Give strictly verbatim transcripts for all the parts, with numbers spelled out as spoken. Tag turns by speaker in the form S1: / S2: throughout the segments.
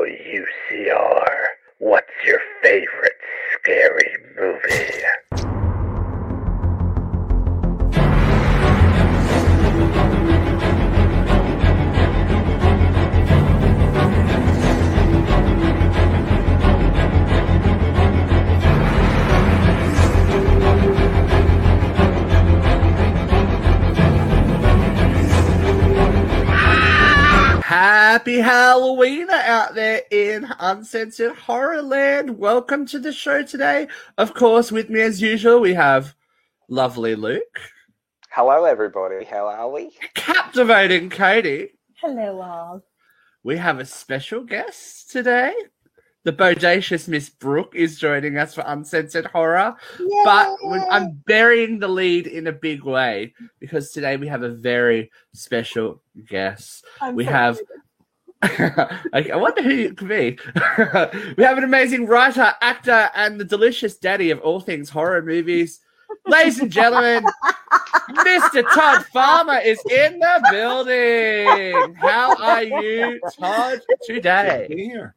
S1: Hello, U C R. What's your favorite scary movie?
S2: Happy Halloween out there in Uncensored Horrorland. Welcome to the show today. Of course, with me as usual, we have lovely Luke.
S3: Hello, everybody. How are we?
S2: Captivating Katie.
S4: Hello, all.
S2: We have a special guest today. The bodacious Miss Brooke is joining us for Uncensored Horror.
S4: Yay!
S2: But I'm burying the lead in a big way because today we have a very special guest.
S4: I'm
S2: we
S4: so
S2: have... I wonder who it could be. We have an amazing writer, actor, and the delicious daddy of all things horror movies. Ladies and gentlemen, Mister Todd Farmer is in the building. How are you, Todd, today?
S5: Here.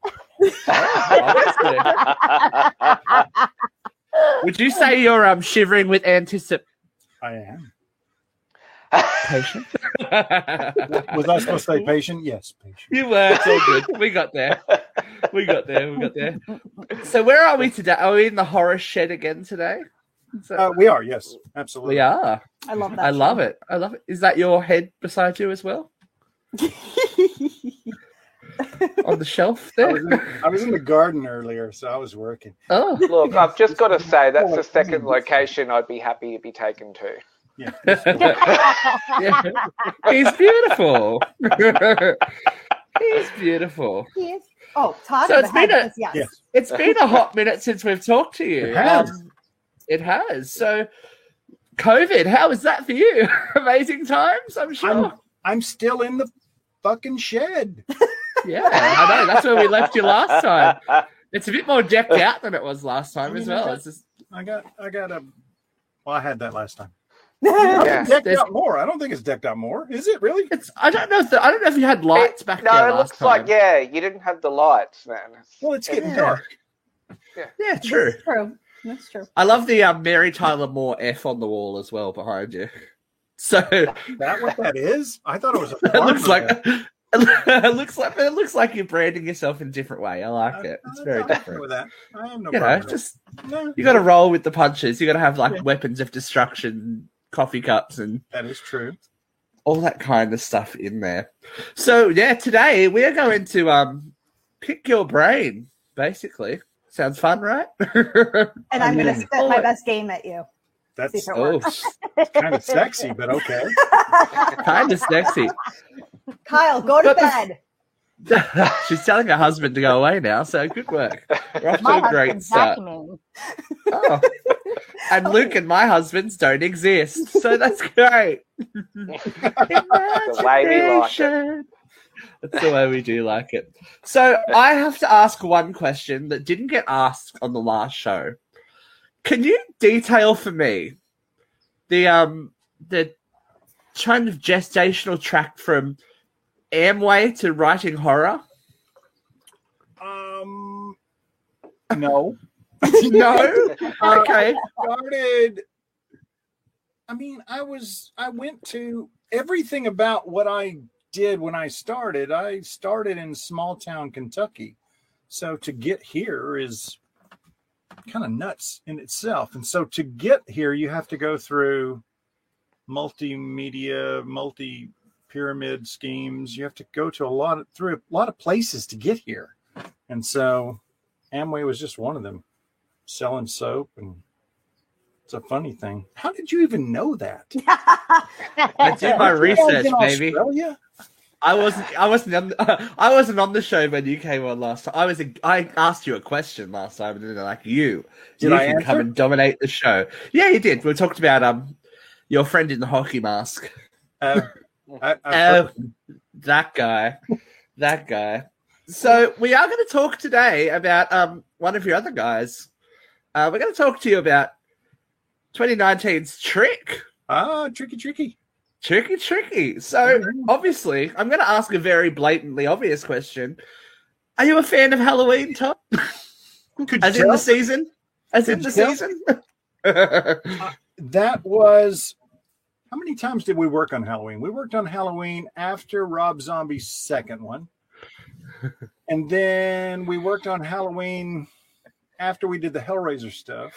S2: Would you say you're um shivering with anticipation?
S5: I am.
S2: Patient?
S5: Was I supposed to say patient? Yes, patient.
S2: You were. It's all good. We got there. We got there. We got there. So where are we today? Are we in the horror shed again today? So,
S5: Uh, we are, yes, absolutely.
S2: we are.
S4: I love that.
S2: I
S4: show.
S2: love it. I love it. Is that your head beside you as well? On the shelf
S5: I
S2: there?
S5: was, in, I was in the garden earlier, so I was working.
S2: Oh.
S3: Look, I've just got to say, that's the second location I'd be happy to be taken to.
S5: Yeah.
S2: Yeah. He's beautiful. He's beautiful.
S4: Yes. Oh, Todd.
S2: So it's been a-
S4: says yes.
S5: Yes.
S2: It's been a hot minute since we've talked to you.
S5: It has.
S2: Um, it has. So, COVID, how was that for you? Amazing times, I'm sure.
S5: I'm, I'm still in the fucking shed.
S2: Yeah, I know. That's where we left you last time. It's a bit more decked out than it was last time as well. It's just,
S5: I got, I got a. Well, I had that last time.
S3: Yeah.
S5: It's decked
S2: There's-
S5: out more. I don't think it's decked out more. Is it really?
S2: it's. I don't know if the, I don't know if you had lights
S3: It-
S2: back
S3: no,
S2: there
S3: it
S2: last
S3: looks
S2: time.
S3: like, yeah, you didn't have the lights, man.
S5: Well, it's getting
S2: Yeah.
S5: dark.
S2: Yeah, true.
S4: That's true. That's true.
S2: I love the um, Mary Tyler Moore F on the wall as well behind you. So
S5: Is that what that is? I thought it was a
S2: it looks
S5: farmer
S2: like
S5: bed.
S2: it looks like it looks like you're branding yourself in a different way. I like it. It's
S5: I-
S2: very
S5: I'm okay
S2: different.
S5: with that. I have no
S2: You know,
S5: problem with
S2: just
S5: that. No,
S2: you got to roll with the punches. You got to have like
S5: Yeah.
S2: weapons of destruction, coffee cups, and
S5: that is true.
S2: all that kind of stuff in there. So yeah, today we are going to um pick your brain. Basically, sounds fun, right?
S4: And I'm going to
S5: Mm.
S4: spit my best game at you. See
S5: That's
S4: if it
S2: oh,
S4: works.
S5: kind of sexy, but okay.
S2: kind of sexy.
S4: Kyle, go to
S2: But the-
S4: bed.
S2: She's telling her husband to go away now. So good work. We're off to
S6: My
S2: a great
S6: husband's
S2: start.
S6: vacuuming.
S2: Oh. And Luke and my husbands don't exist, so that's great.
S3: The way we like it.
S2: Imagination. That's the way we do like it. So I have to ask one question that didn't get asked on the last show. Can you detail for me the um the kind of gestational track from Amway to writing horror?
S5: Um, no.
S2: No? Okay.
S5: Started. I mean, I was. I went to everything about what I did when I started. I started in small town Kentucky, so to get here is kind of nuts in itself. And so to get here, you have to go through multimedia, multi pyramid schemes. You have to go to a lot of through a lot of places to get here. And so Amway was just one of them, selling soap. And it's a funny thing. How did you even know that?
S2: I did my research,
S5: In
S2: baby.
S5: Australia?
S2: I wasn't. I wasn't. On the, I wasn't on the show when you came on last time. I was. A, I asked you a question last time, and then like you,
S5: Did
S2: you
S5: I
S2: can come
S5: answer?
S2: and dominate the show. Yeah, you did. We talked about um your friend in the hockey mask.
S5: Uh, I, I,
S2: Oh, that guy, that guy. So we are going to talk today about um one of your other guys. Uh, we're going to talk to you about twenty nineteen's Trick.
S5: ah, tricky, tricky.
S2: Tricky, tricky. So, obviously, I'm going to ask a very blatantly obvious question. Are you a fan of Halloween, Tom?
S5: Could
S2: As
S5: you
S2: in
S5: tell?
S2: the season? As
S5: Could
S2: in the
S5: you tell?
S2: season?
S5: That was how many times did we work on Halloween? We worked on Halloween after Rob Zombie's second one. And then we worked on Halloween after we did the Hellraiser stuff.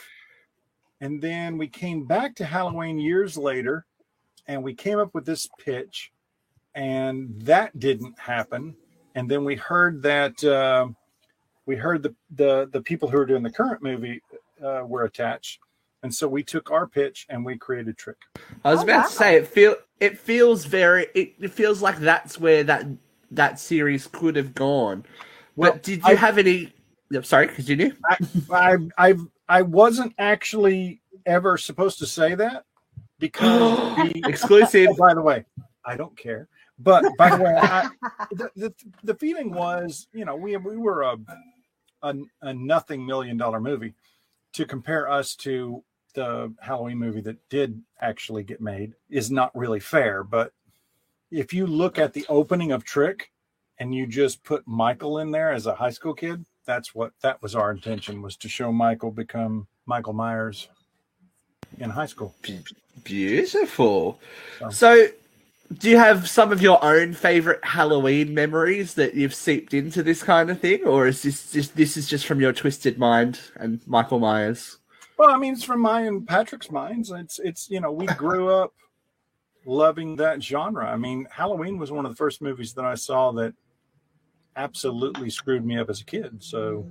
S5: And then we came back to Halloween years later and we came up with this pitch, and that didn't happen. And then we heard that uh, we heard the, the the people who are doing the current movie uh, were attached. And so we took our pitch and we created Trick.
S2: I was
S4: Oh,
S2: about
S4: wow.
S2: to say it feel it feels very it, it feels like that's where that that series could have gone.
S5: Well,
S2: But did you
S5: I-
S2: have any? Yep, sorry, continue.
S5: I, I I I wasn't actually ever supposed to say that because the,
S2: Exclusive.
S5: oh, by the way, I don't care. But by the way, I, the, the the feeling was, you know, we we were a a, a nothing million dollar movie. To compare us to the Halloween movie that did actually get made is not really fair. But if you look at the opening of Trick and you just put Michael in there as a high school kid, that's what that was our intention, was to show Michael become Michael Myers in high school.
S2: Beautiful.
S5: So-
S2: So, do you have some of your own favorite Halloween memories that you've seeped into this kind of thing, or is this just this is just from your twisted mind and Michael Myers?
S5: Well, I mean, it's from my and Patrick's minds. It's it's you know, we grew up loving that genre. I mean, Halloween was one of the first movies that I saw that absolutely screwed me up as a kid. So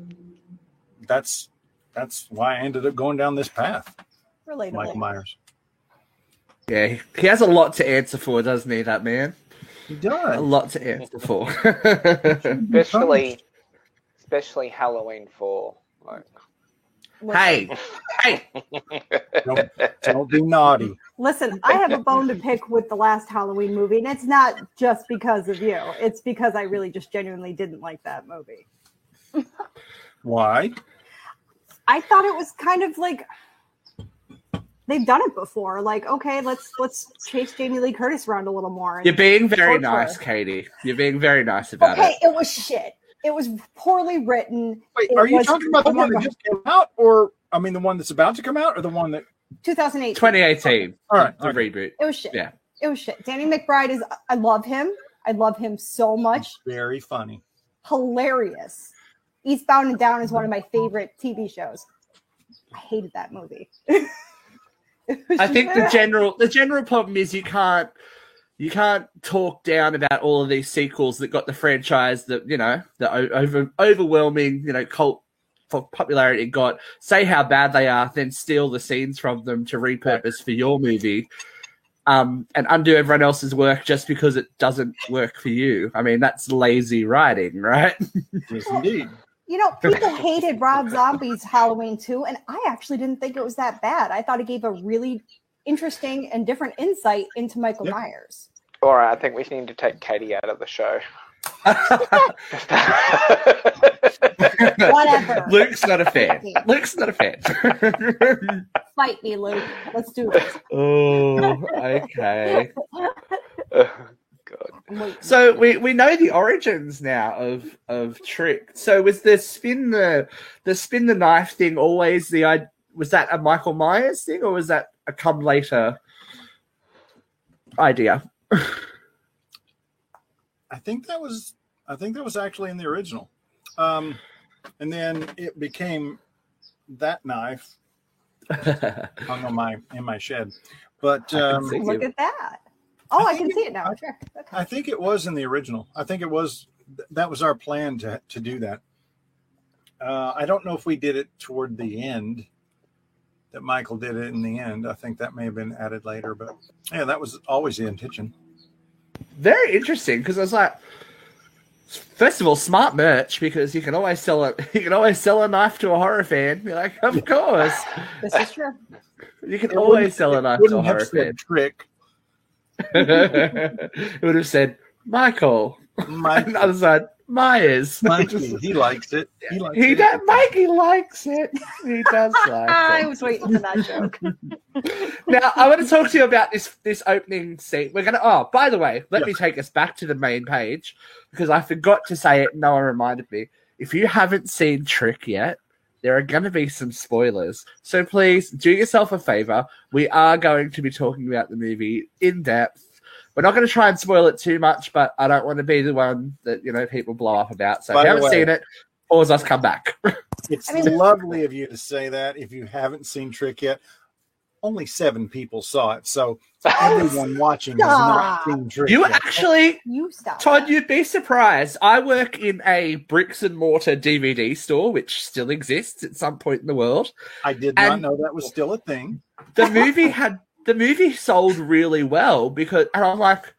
S5: that's that's why I ended up going down this path.
S4: Relatable.
S5: Michael Myers.
S2: Yeah, he has a lot to answer for, doesn't he? That man,
S5: He
S2: a
S5: does.
S2: lot to answer for.
S3: Especially, especially Halloween four. Like,
S2: hey, hey,
S5: Don't, don't be naughty.
S4: Listen, I have a bone to pick with the last Halloween movie, and it's not just because of you. It's because I really just genuinely didn't like that movie.
S5: Why?
S4: I thought it was kind of like they've done it before. Like, okay, let's let's chase Jamie Lee Curtis around a little more. and
S2: you're being very
S4: torture
S2: nice,
S4: her.
S2: Katie. You're being very nice about
S4: Okay,
S2: it.
S4: it was shit. It was poorly written.
S5: Wait,
S4: It
S5: are you
S4: was-
S5: talking about the
S4: okay,
S5: one
S4: go
S5: that
S4: ahead.
S5: just came out, or I mean the one that's about to come out, or the one that?
S4: twenty eighteen.
S2: twenty eighteen,
S5: All right,
S2: the
S5: okay.
S2: reboot.
S4: It was shit.
S2: Yeah.
S4: It was shit. Danny McBride is. I love him. I love him so much.
S5: Very funny.
S4: Hilarious. Eastbound and Down is one of my favorite T V shows. I hated that movie. It was
S2: I think the
S4: just-
S2: general the general problem is you can't you can't talk down about all of these sequels that got the franchise that you know the o- over overwhelming you know cult for popularity it got. Say how bad they are, then steal the scenes from them to repurpose for your movie, um, and undo everyone else's work just because it doesn't work for you. I mean that's lazy writing, right?
S5: Yes, indeed.
S4: You know, people hated Rob Zombie's Halloween two, and I actually didn't think it was that bad. I thought it gave a really interesting and different insight into Michael
S5: Yep.
S4: Myers.
S3: all right, I think we need to take Katie out of the show.
S4: Whatever.
S2: Luke's not a fan. Luke's not a fan.
S4: Fight me, Luke. Let's do this.
S2: Oh, okay.
S3: God.
S4: I'm waiting.
S2: So we, we know the origins now of of Trick. So was the spin the the spin the knife thing always the I was that a Michael Myers thing or was that a come later idea?
S5: I think that was I think that was actually in the original. Um, and then it became that knife hung on my in my shed. But
S2: I can
S5: um,
S2: see.
S4: Look at that. Oh,
S5: I
S4: I, can
S5: think
S4: see
S5: it-
S4: it now. Sure. Okay.
S5: I think it was in the original. I think it was that was our plan to to do that. Uh, I don't know if we did it toward the end. That Michael did it in the end. I think that may have been added later, but yeah, that was always the intention.
S2: Very interesting because I was like, first of all, smart merch because you can always sell it. You can always sell a knife to a horror fan. You're like, of course,
S4: This is true.
S2: you can
S5: It
S2: always
S5: wouldn't-
S2: sell a
S5: it
S2: knife to a
S5: wouldn't have
S2: horror
S5: said
S2: fan.
S5: Trick.
S2: It would have said Michael. On
S5: Mike,
S2: the other side, Myers.
S5: Mikey, he likes it. He likes
S2: He
S5: it.
S2: does. Mikey likes it. He does like
S4: I
S2: it.
S4: was waiting for that joke.
S2: Now I want to talk to you about this this opening scene. We're gonna. Oh, by the way, let me take us back to the main page because I forgot to say it. No one reminded me. if you haven't seen Trick yet, there are going to be some spoilers. So please do yourself a favor. We are going to be talking about the movie in depth. We're not going to try and spoil it too much, but I don't want to be the one that, you know, people blow up about. So
S5: By
S2: if you
S5: the
S2: haven't
S5: way-
S2: seen it, pause us, come back.
S5: It's
S4: I mean-
S5: lovely of you to say that. If you haven't seen Trick yet, only seven people saw it. So everyone watching has not
S4: Stop.
S5: seen Trick
S2: You
S5: yet.
S2: actually,
S4: You stop.
S2: Todd, you'd be surprised. I work in a bricks and mortar D V D store, which still exists at some point in the world.
S5: I did not
S2: and-
S5: know that was still a thing.
S2: The movie had the movie sold really well because, and I'm like,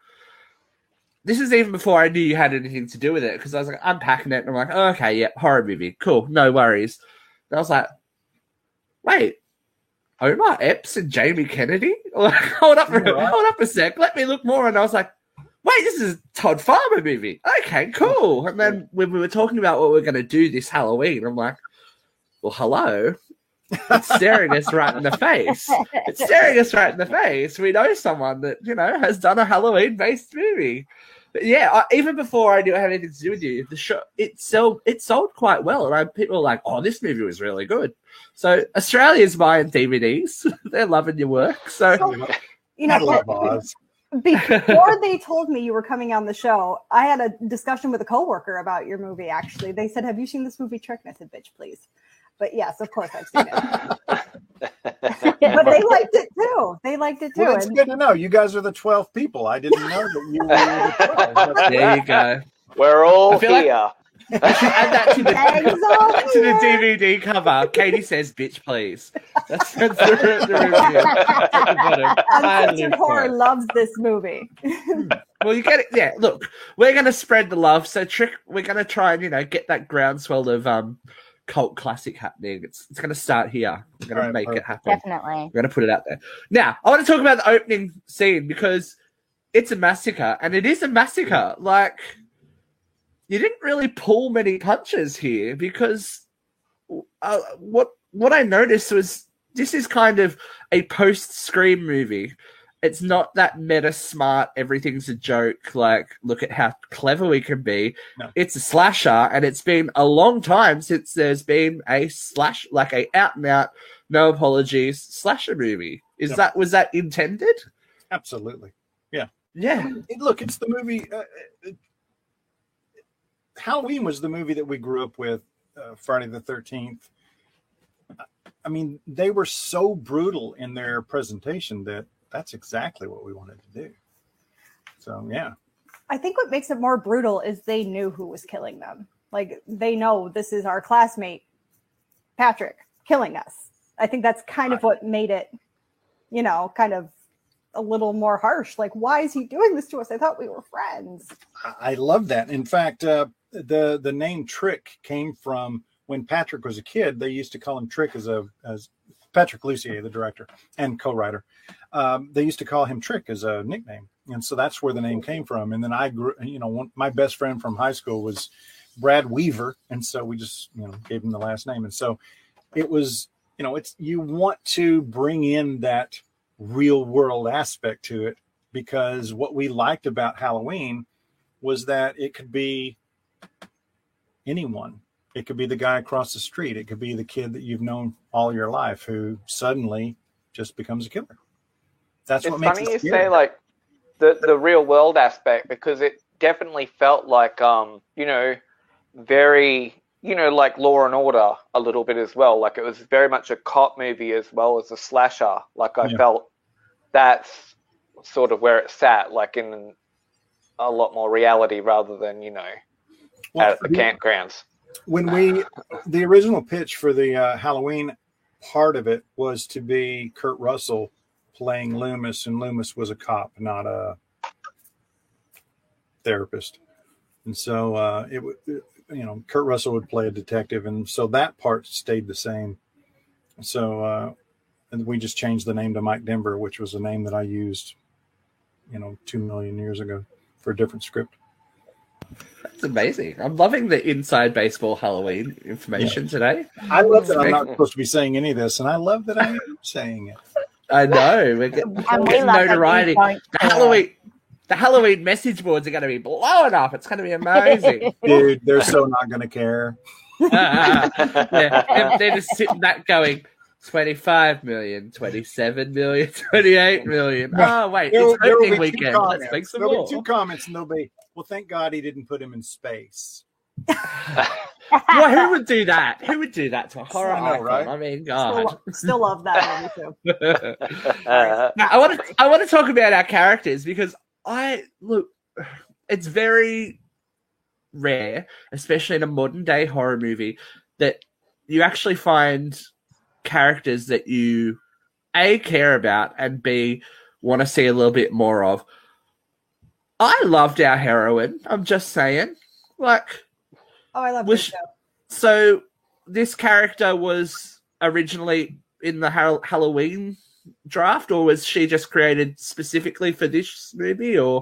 S2: this is even before I knew you had anything to do with it because I was like unpacking it and I'm like, oh, okay, yeah, horror movie, cool, no worries. And I was like, wait, Omar Epps and Jamie Kennedy? Like, hold up,
S5: Right.
S2: hold up a sec, let me look more. And I was like, wait, this is a Todd Farmer movie. Okay, cool. And then when we were talking about what we are going to do this Halloween, I'm like, well, hello. It's staring us right in the face. It's staring us right in the face. We know someone that, you know, has done a Halloween-based movie. But yeah, I, even before I knew it had anything to do with you, the show it sold it sold quite well. Right? People were like, "Oh, this movie was really good." So Australia's buying D V Ds; they're loving your work. So
S4: You
S5: I
S4: know,
S5: love Oz.
S4: before they told me you were coming on the show, I had a discussion with a coworker about your movie. Actually, they said, "Have you seen this movie Trick?" And I said, "Bitch, please." But yes, of course I've seen it. But they liked it too. They liked it too.
S5: Well, it's
S4: And-
S5: good to know. You guys are the twelve people. I didn't know that you were the twelve. That's
S2: there you go.
S3: We're all
S2: I feel like-
S3: here.
S2: I should add that to the,
S4: Eggs on
S2: to the
S4: here.
S2: D V D cover. Katie says, "Bitch, please." That's, that's the, the review. At the bottom. I
S4: Uncensored
S2: live for
S4: Horror
S2: it.
S4: loves this movie.
S2: Well, you get it. Yeah, look, we're going to spread the love. So, Trick, we're going to try and, you know, get that groundswell of um, cult classic happening. It's it's going to start here. We're going
S5: All
S2: to
S5: right,
S2: make it
S5: perfect.
S2: happen.
S6: Definitely.
S2: We're going to put it out there. Now, I want to talk about the opening scene because it's a massacre, and it is a massacre. Like, you didn't really pull many punches here because uh, what what I noticed was this is kind of a post-Scream movie. It's not that meta smart, everything's a joke, like, look at how clever we can be.
S5: No.
S2: It's a slasher, and it's been a long time since there's been a slash, like a out-and-out, no apologies, slasher movie. Is
S5: Yep.
S2: that, was that intended?
S5: Absolutely.
S2: Yeah.
S5: It- look, it's the movie. Uh, it, Halloween was the movie that we grew up with. Uh, Friday the thirteenth. I mean, they were so brutal in their presentation that that's exactly what we wanted to do. So yeah,
S4: I think what makes it more brutal is they knew who was killing them. Like, they know this is our classmate, Patrick, killing us. I think that's kind of what made it, you know, kind of a little more harsh. Like, why is he doing this to us? I thought we were friends.
S5: I, I love that. In fact, uh, the the name Trick came from when Patrick was a kid. They used to call him Trick as a as Patrick Lussier, the director and co-writer. Um, they used to call him Trick as a nickname, and so that's where the name came from. And then I grew, you know, one, my best friend from high school was Brad Weaver, and so we just, you know, gave him the last name. And so it was, you know, it's, you want to bring in that real world aspect to it, because what we liked about Halloween was that it could be anyone. It could be the guy across the street. It could be the kid that you've known all your life who suddenly just becomes a killer. That's
S3: It's
S5: what makes
S3: funny
S5: it
S3: you
S5: scary.
S3: say like the the real world aspect, because it definitely felt like um you know very you know like Law and Order a little bit as well. Like, it was very much a cop movie as well as a slasher. Like, I
S5: Yeah.
S3: felt that's sort of where it sat, like in a lot more reality rather than you know
S5: Well,
S3: at the
S5: the-
S3: campgrounds.
S5: when we the original pitch for the uh, Halloween part of it was to be Kurt Russell playing Loomis, and Loomis was a cop, not a therapist. And so uh, it would, you know, Kurt Russell would play a detective, and so that part stayed the same. So uh, and we just changed the name to Mike Denver, which was a name that I used, you know, two million years ago for a different script.
S2: That's amazing. I'm loving the inside baseball Halloween information today.
S5: I love that I'm not supposed to be saying any of this, and I love that I am saying it.
S2: I know. We're getting,
S6: And we
S2: getting
S6: love that you
S2: notoriety.
S6: don't
S2: The
S6: care.
S2: Halloween, the Halloween message boards are going to be blowing up. It's going to be amazing.
S5: Dude, they're so not going to care.
S2: uh, yeah, they're, they're just sitting back going, twenty-five million, twenty-seven million, twenty-eight million. Oh, wait,
S5: There will-
S2: it's
S5: there will
S2: opening
S5: be two
S2: weekend.
S5: comments.
S2: Let's make some
S5: There'll
S2: more.
S5: be two comments, and they'll be, well, thank God he didn't put him in space.
S2: Well, who would do that? Who would do that to a horror
S5: I know,
S2: icon?
S5: right?
S2: I mean,
S4: Still,
S2: God.
S4: lo- still love that movie too.
S3: Uh,
S2: Now, I want to I want to talk about our characters because I look, it's very rare, especially in a modern day horror movie, that you actually find characters that you A, care about, and B, want to see a little bit more of. I loved our heroine. I'm just saying, like.
S4: Oh, I love
S2: Was
S4: this
S2: she-
S4: show.
S2: So this character was originally in the Hall- Halloween draft, or was she just created specifically for this movie? Or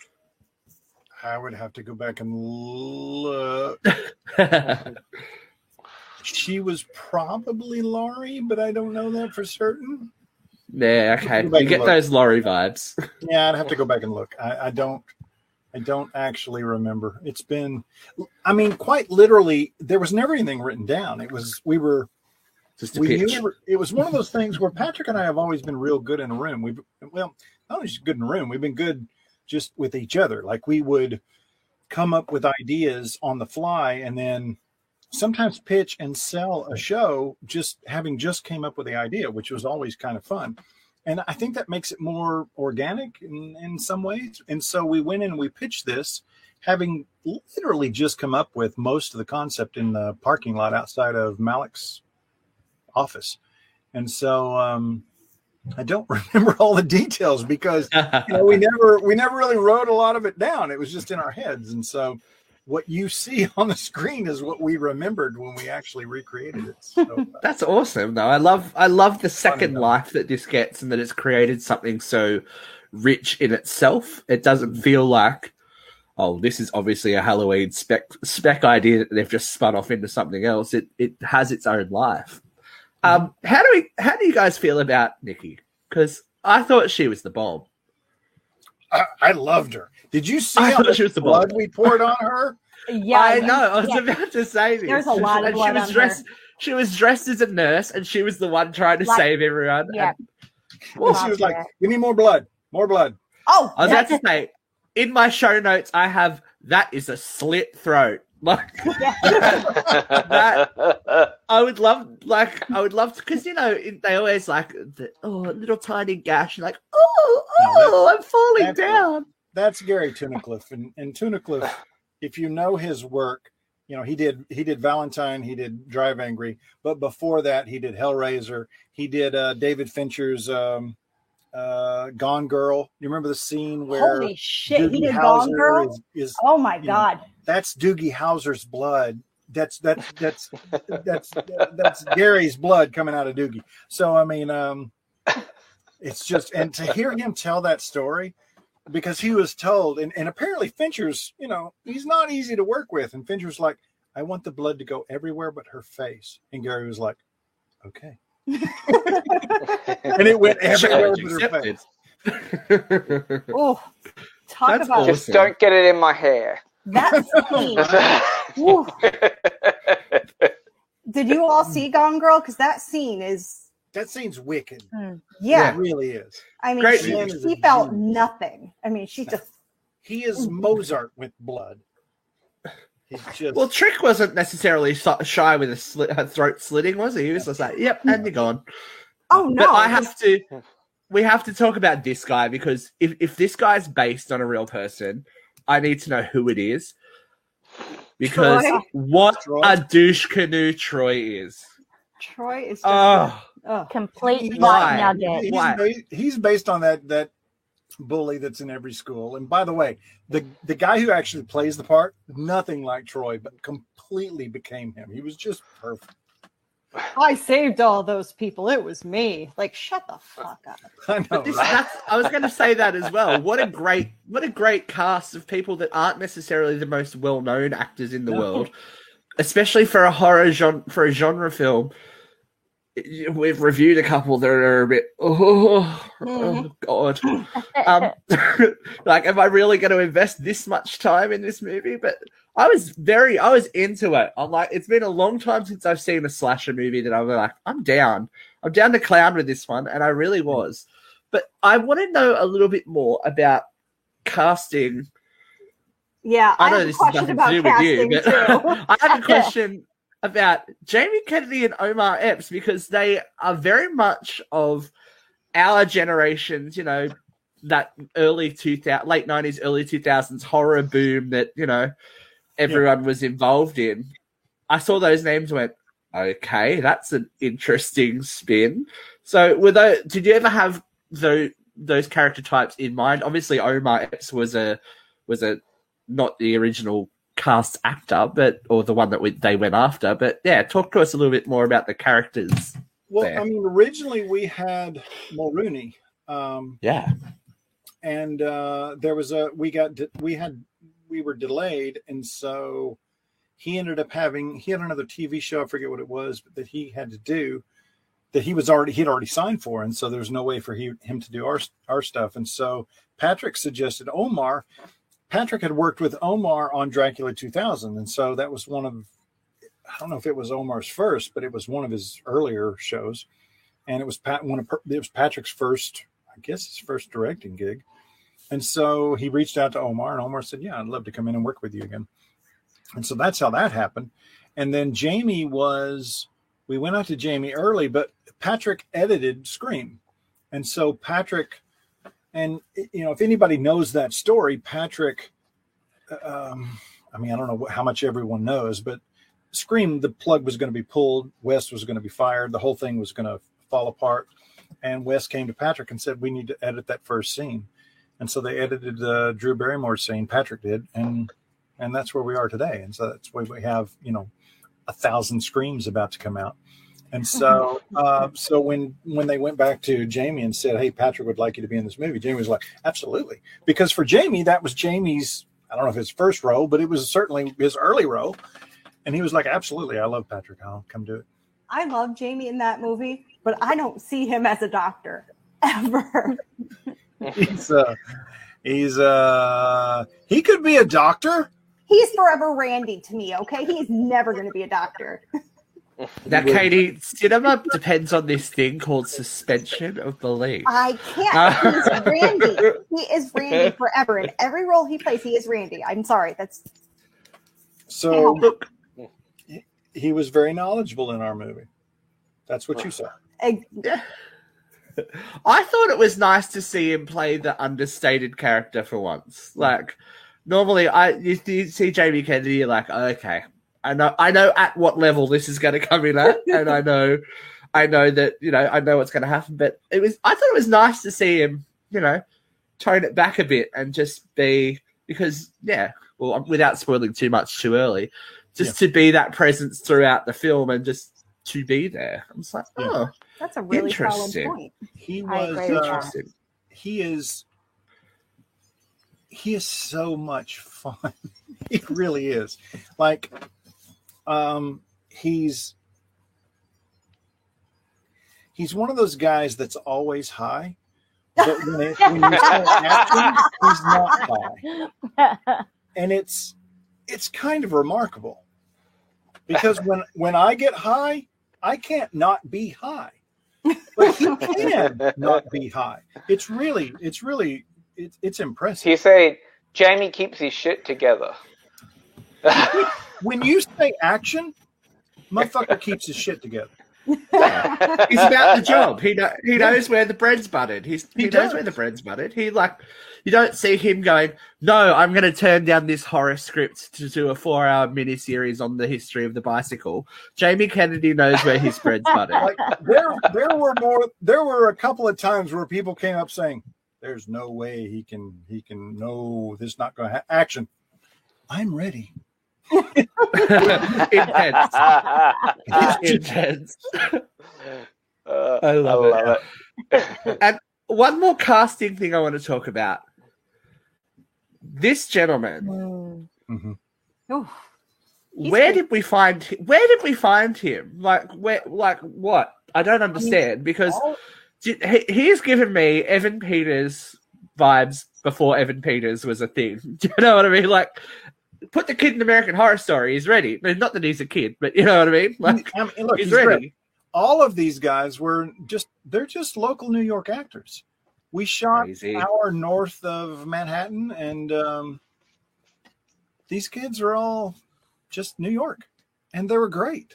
S5: I would have to go back and look. She was probably Laurie, but I don't know that for certain.
S2: yeah, okay,
S5: Go back
S2: you
S5: and
S2: get
S5: look.
S2: those Laurie vibes.
S5: Yeah, I'd have to go back and look. I, I don't. I don't actually remember. It's been. I mean, quite literally, there was never anything written down. It was we were.
S2: Just a
S5: We
S2: pitch.
S5: knew it was one of those things where Patrick and I have always been real good in a room. We've well, not only just good in a room, we've been good just with each other. Like we would come up with ideas on the fly and then sometimes pitch and sell a show just having just came up with the idea, which was always kind of fun. And I think that makes it more organic in, in some ways. And so we went in and we pitched this, having literally just come up with most of the concept in the parking lot outside of Malik's office. And so um, I don't remember all the details because you know, we never we never really wrote a lot of it down. It was just in our heads. And so what you see on the screen is what we remembered when we actually recreated it. So, uh,
S2: That's awesome, though. I love I love the second
S5: though.
S2: life that this gets, and that it's created something so rich in itself. It doesn't feel like, oh, this is obviously a Halloween spec spec idea that they've just spun off into something else. It it has its own life. Um, how do we? How do you guys feel about Nikki? Because I thought she was the bomb.
S5: I, I loved her. Did you see
S2: I
S5: how
S2: thought
S5: much
S2: she was the
S5: blood
S2: bomb.
S5: we poured on her?
S4: Yeah,
S2: I know. I was
S4: yeah.
S2: about to say this.
S4: There's a lot of
S2: and
S4: blood
S2: she was
S4: on
S2: dressed. She was dressed as a nurse, and she was the one trying to
S4: Like-
S2: save everyone.
S4: Yeah.
S2: And
S5: Well, she was like, "Give me more blood, more blood."
S4: Oh,
S2: I was about
S4: that's
S2: to say, in my show notes, I have that is a slit throat. Like that, I would love, like, I would love to, because you know it- they always like the oh little tiny gash, like oh oh I'm falling
S5: that's-
S2: down.
S5: That's Gary Tunnicliffe, and, and Tunnicliffe, if you know his work, you know he did he did Valentine, he did Drive Angry, but before that he did Hellraiser, he did uh, David Fincher's um, uh, Gone Girl. You remember the scene where
S4: holy shit. He
S5: Doogie
S4: did Gone
S5: Howser
S4: Girl.
S5: is, is
S4: Oh my
S5: you know,
S4: god.
S5: that's Doogie Howser's blood. That's that's that's that's that's Gary's blood coming out of Doogie. So I mean, um, it's just and to hear him tell that story, because he was told, and, and apparently Fincher's, you know, he's not easy to work with, and Fincher's like, I want the blood to go everywhere but her face, and Gary was like, okay, and it went everywhere but her
S2: Accepted.
S5: face.
S4: Oh, talk
S2: That's
S4: about
S2: awesome.
S3: Just don't get it in my hair.
S4: that scene. Woo. Did you all see Gone Girl? Because that scene is,
S5: That scene's wicked.
S4: yeah.
S5: It really is.
S4: I mean,
S2: Great
S4: she,
S5: movie.
S4: she felt nothing. I mean, she just
S5: He is Mozart with blood. He's just
S2: Well, Trick wasn't necessarily so- shy with a slit, her throat slitting, was he? He was just like, "Yep, and you're gone."
S4: oh no.
S2: But I have to. We have to talk about this guy because if if this guy's based on a real person, I need to know who it is. Because
S4: Troy?
S2: what
S5: Troy?
S2: a douche canoe Troy is.
S4: Troy is just
S2: Oh,
S4: oh.
S6: Complete
S2: Why?
S6: butt nugget.
S5: he's,
S2: Why?
S5: ba- he's based on that that bully that's in every school. And by the way, the the guy who actually plays the part, nothing like Troy, but completely became him. He was just perfect.
S4: I saved all those people. It was me. Like, shut the fuck up.
S5: I know.
S2: but this,
S5: right?
S2: that's, I was going to say that as well. What a great, what a great cast of people that aren't necessarily the most well-known actors in the
S5: No.
S2: world, especially for a horror genre, for a genre film. we've reviewed a couple that are a bit, oh, oh God. Um, like, am I really going to invest this much time in this movie? But I was very, I was into it. I'm like, it's been a long time since I've seen a slasher movie that I'm like, I'm down. I'm down to clown with this one, and I really was. But I want to know a little bit more about casting.
S4: Yeah,
S2: I
S4: I
S2: know
S4: have a
S2: this has
S4: question
S2: nothing to do
S4: about
S2: with you, but
S4: casting,
S2: I have a question about Jamie Kennedy and Omar Epps, because they are very much of our generations, you know, that early two thousand, late nineties, early two thousands horror boom that, you know, everyone yeah. was involved in. I saw those names and went, okay, that's an interesting spin. So were those, did you ever have those, those character types in mind? Obviously, Omar Epps was a, was a, not the original cast actor, but or the one that we, they went after. But yeah, talk to us a little bit more about the characters.
S5: Well,
S2: there.
S5: I mean, originally we had Mulrooney. Um,
S2: yeah,
S5: and uh, there was a we got we had we were delayed, and so he ended up having he had another T V show. I forget what it was, but that he had to do that he was already he had already signed for, and so there's no way for he, him to do our our stuff. And so Patrick suggested Omar. Patrick had worked with Omar on Dracula two thousand, and so that was one of, I don't know if it was Omar's first, but it was one of his earlier shows, and it was Pat one of it was Patrick's first, I guess his first directing gig, and so he reached out to Omar, and Omar said, "Yeah, I'd love to come in and work with you again," and so that's how that happened. And then Jamie was, we went out to Jamie early, but Patrick edited Scream, and so Patrick. And, you know, if anybody knows that story, Patrick, um, I mean, I don't know how much everyone knows, but Scream, the plug was going to be pulled. Wes was going to be fired. The whole thing was going to fall apart. And Wes came to Patrick and said, we need to edit that first scene. And so they edited the Drew Barrymore scene, Patrick did. And and that's where we are today. And so that's why we have, you know, a thousand Screams about to come out. And so, uh, so when when they went back to Jamie and said, "Hey, Patrick would like you to be in this movie," Jamie was like, "Absolutely," because for Jamie, that was Jamie's, I don't know if his first role, but it was certainly his early role, and he was like, "Absolutely, I love Patrick. I'll come do it."
S4: I love Jamie in that movie, but I don't see him as a doctor ever.
S5: he's uh, he's uh, he could be a doctor.
S4: He's forever Randy to me. Okay, he's never going to be a doctor.
S2: Now, Katie, cinema depends on this thing called suspension of belief.
S4: I can't. He's Randy. He is Randy forever. In every role he plays, he is Randy. I'm sorry. That's
S5: so. Look, he was very knowledgeable in our movie. That's what you saw.
S4: I,
S2: I thought it was nice to see him play the understated character for once. Like, normally, I you, you see Jamie Kennedy, you're like, oh, okay. I know, I know at what level this is going to come in at, and I know, I know that you know, I know what's going to happen. But it was, I thought it was nice to see him, you know, tone it back a bit and just be because, yeah, well, without spoiling too much too early, just yeah. to be that presence throughout the film and just to be there. I'm just like, oh, yeah.
S4: That's a really solid
S2: interesting.
S4: point.
S5: He was, uh, he is, he is so much fun. He really is. Like. Um, he's he's one of those guys that's always high, but when, it, when you start acting, he's not high, and it's it's kind of remarkable because when when I get high, I can't not be high, but he can not be high. It's really it's really it's it's impressive.
S3: He said Jamie keeps his shit together.
S5: When you say action, motherfucker keeps his shit together.
S2: He's about the job. He know, he knows where the bread's buttered. He's, he, he knows where the bread's buttered. He like you don't see him going, no, I'm going to turn down this horror script to do a four-hour miniseries on the history of the bicycle. Jamie Kennedy knows where his bread's buttered.
S5: Like, there, there were more. There were a couple of times where people came up saying, "There's no way he can. He can. No, this is not going to happen." Action. I'm ready.
S2: Intense. Intense.
S3: Uh,
S2: I love,
S3: I love
S2: it. it. And one more casting thing I want to talk about. This gentleman.
S5: Mm-hmm.
S4: Oh,
S2: where did we find him? Where did we find him? Like where? Like what? I don't understand because
S4: all-
S2: he, he's given me Evan Peters vibes before Evan Peters was a thing. Do you know what I mean? Like, put the kid in American Horror Story. He's ready. I mean, not that he's a kid, but you know what I mean? Like,
S5: I mean, look,
S2: he's,
S5: he's
S2: ready.
S5: ready. All of these guys were just, they're just local New York actors. We shot
S2: Crazy.
S5: an hour north of Manhattan, and um, these kids are all just New York, and they were great.